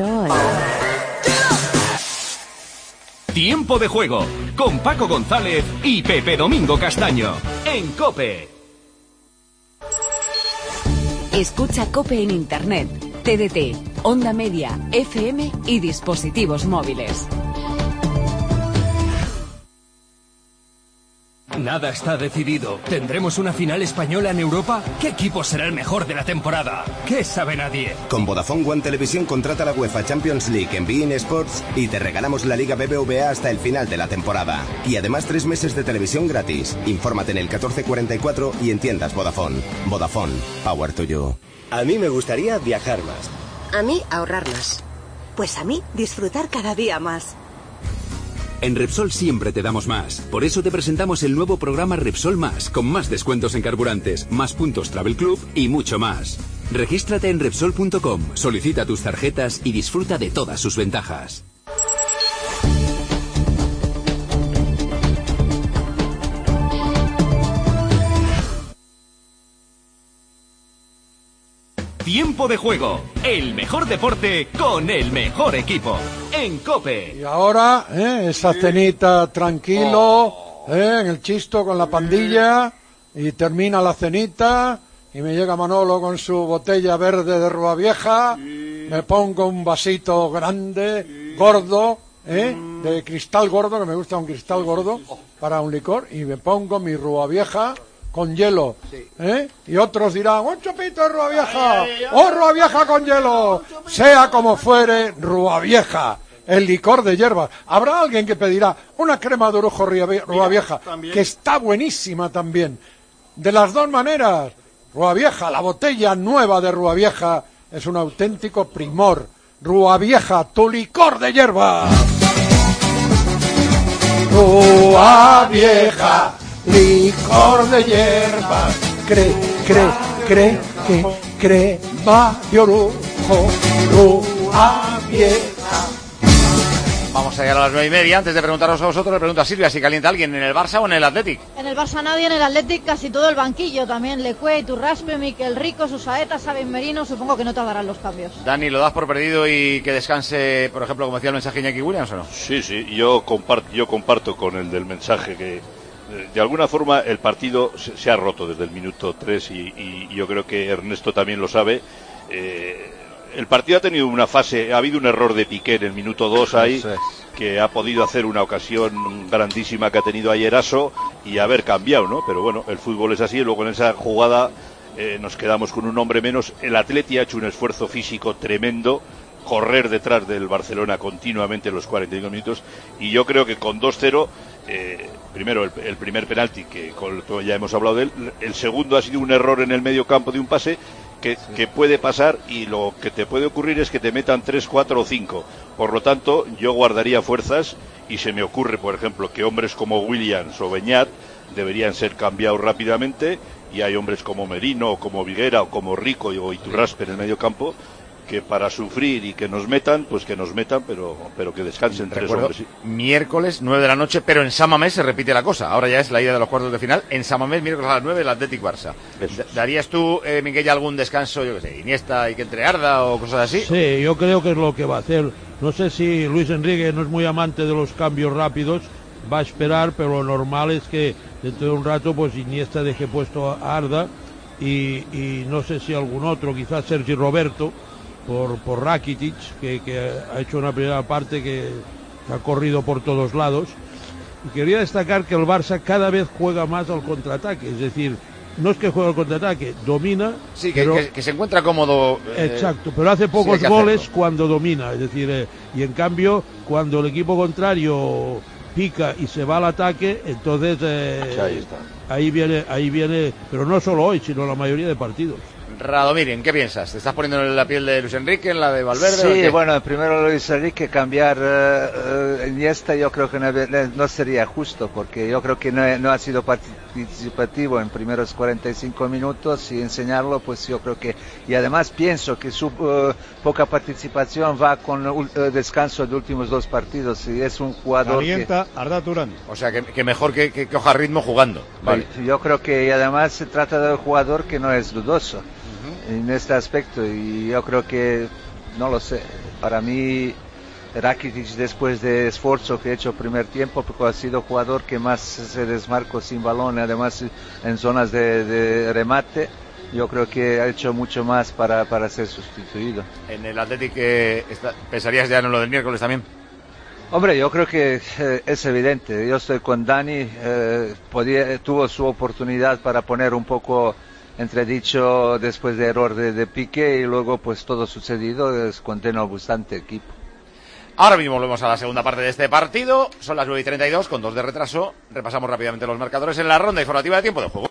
Tiempo de juego con Paco González y Pepe Domingo Castaño en COPE. Escucha COPE en Internet, T D T, Onda Media, F M y dispositivos móviles. Nada está decidido. ¿Tendremos una final española en Europa? ¿Qué equipo será el mejor de la temporada? ¿Qué sabe nadie? Con Vodafone One Televisión contrata la UEFA Champions League en beIN Sports y te regalamos la Liga B B V A hasta el final de la temporada. Y además tres meses de televisión gratis. Infórmate en el catorce cuarenta y cuatro y en tiendas Vodafone. Vodafone. Power to you. A mí me gustaría viajar más. A mí, ahorrar más. Pues a mí, disfrutar cada día más. En Repsol siempre te damos más. Por eso te presentamos el nuevo programa Repsol Más, con más descuentos en carburantes, más puntos Travel Club y mucho más. Regístrate en Repsol punto com, solicita tus tarjetas y disfruta de todas sus ventajas. Tiempo de juego, el mejor deporte con el mejor equipo. En COPE. Y ahora, ¿eh? esa cenita tranquilo, ¿eh? en el chisto con la pandilla, y termina la cenita, y me llega Manolo con su botella verde de Rúa Vieja, me pongo un vasito grande, gordo, ¿eh? de cristal gordo, que me gusta un cristal gordo, para un licor, y me pongo mi Rúa Vieja, con hielo, ¿eh? Y otros dirán, un chupito de Ruavieja, o Ruavieja con hielo, sea como fuere, Ruavieja, el licor de hierbas. Habrá alguien que pedirá una crema de orujo Ruavieja, que está buenísima también. De las dos maneras, Ruavieja, la botella nueva de Ruavieja, es un auténtico primor. Ruavieja, tu licor de hierbas. Ruavieja, licor de hierbas, cre, cre, cre, que, crema de orujo, Ruavieja. Vamos a llegar a las nueve y media. Antes de preguntaros a vosotros, le pregunto a Silvia si calienta alguien en el Barça o en el Athletic. En el Barça nadie, en el Athletic casi todo el banquillo. También Lecue, Iturraspe, Miquel Rico, Susaeta, Sabin Merino. Supongo que no tardarán los cambios. Dani, ¿lo das por perdido y que descanse, por ejemplo, como decía el mensaje Iñaki Williams o no? Sí, sí, yo comparto, yo comparto con el del mensaje que de alguna forma el partido se, se ha roto desde el minuto tres y, y, y yo creo que Ernesto también lo sabe. Eh, el partido ha tenido una fase, ha habido un error de Piqué en el minuto dos ahí, es. que ha podido hacer una ocasión grandísima que ha tenido ayer Aso y haber cambiado, ¿no? Pero bueno, el fútbol es así, y luego en esa jugada eh, nos quedamos con un hombre menos. El Atleti ha hecho un esfuerzo físico tremendo, correr detrás del Barcelona continuamente en los cuarenta y cinco minutos, y yo creo que con dos cero, eh, primero el, el primer penalti, que con, ya hemos hablado de él, el segundo ha sido un error en el medio campo de un pase, Que, sí. que puede pasar, y lo que te puede ocurrir es que te metan tres, cuatro o cinco. Por lo tanto, yo guardaría fuerzas y se me ocurre, por ejemplo, que hombres como Williams o Beñat deberían ser cambiados rápidamente, y hay hombres como Merino o como Viguera o como Rico o Iturraspe en el medio campo que para sufrir y que nos metan, pues que nos metan, pero pero que descansen tres hombres. Sí. Miércoles, nueve de la noche, pero en San Mamés se repite la cosa. Ahora ya es la ida de los cuartos de final. En San Mamés, miércoles a las nueve, el Athletic Barça. ¿Darías tú, eh, Miguel, algún descanso, yo qué sé, Iniesta y que entre Arda o cosas así? Sí, yo creo que es lo que va a hacer. No sé si Luis Enrique no es muy amante de los cambios rápidos, va a esperar, pero lo normal es que dentro de un rato pues Iniesta deje puesto a Arda y, y no sé si algún otro, quizás Sergi Roberto, por, por Rakitic, que, que ha hecho una primera parte que ha corrido por todos lados. Y quería destacar que el Barça cada vez juega más al contraataque, es decir, no es que juegue al contraataque, domina. Sí, que, pero, que, que se encuentra cómodo. Eh, exacto, pero hace pocos sí, goles hacerlo. cuando domina, es decir, eh, y en cambio, cuando el equipo contrario pica y se va al ataque, entonces eh, sí, ahí está. ahí viene, ahí viene, pero no solo hoy, sino la mayoría de partidos. Radomir, ¿en qué piensas? ¿Te estás poniendo en la piel de Luis Enrique, en la de Valverde? Sí, bueno, primero Luis Enrique cambiar uh, Iniesta yo creo que no, no sería justo, porque yo creo que no, no ha sido participativo en primeros cuarenta y cinco minutos, y enseñarlo, pues yo creo que, y además pienso que su uh, poca participación va con uh, descanso de últimos dos partidos, y es un jugador Calienta que... Arda Turán. O sea, que, que mejor que, que coja ritmo jugando. Vale. Yo creo que, y además se trata de un jugador que no es dudoso en este aspecto, y yo creo que, no lo sé, para mí Rakitic, después de esfuerzo que ha hecho el primer tiempo, porque ha sido jugador que más se desmarcó sin balón, además en zonas de, de remate, yo creo que ha hecho mucho más para, para ser sustituido. ¿En el Athletic eh, está, pensarías ya en lo del miércoles también? Hombre, yo creo que eh, es evidente, yo estoy con Dani, eh, podía, tuvo su oportunidad para poner un poco entredicho después de error de, de Piqué, y luego pues todo sucedido, es condeno bastante equipo. Ahora mismo volvemos a la segunda parte de este partido, son las nueve y treinta y dos, con dos de retraso, repasamos rápidamente los marcadores en la ronda informativa de tiempo de juego.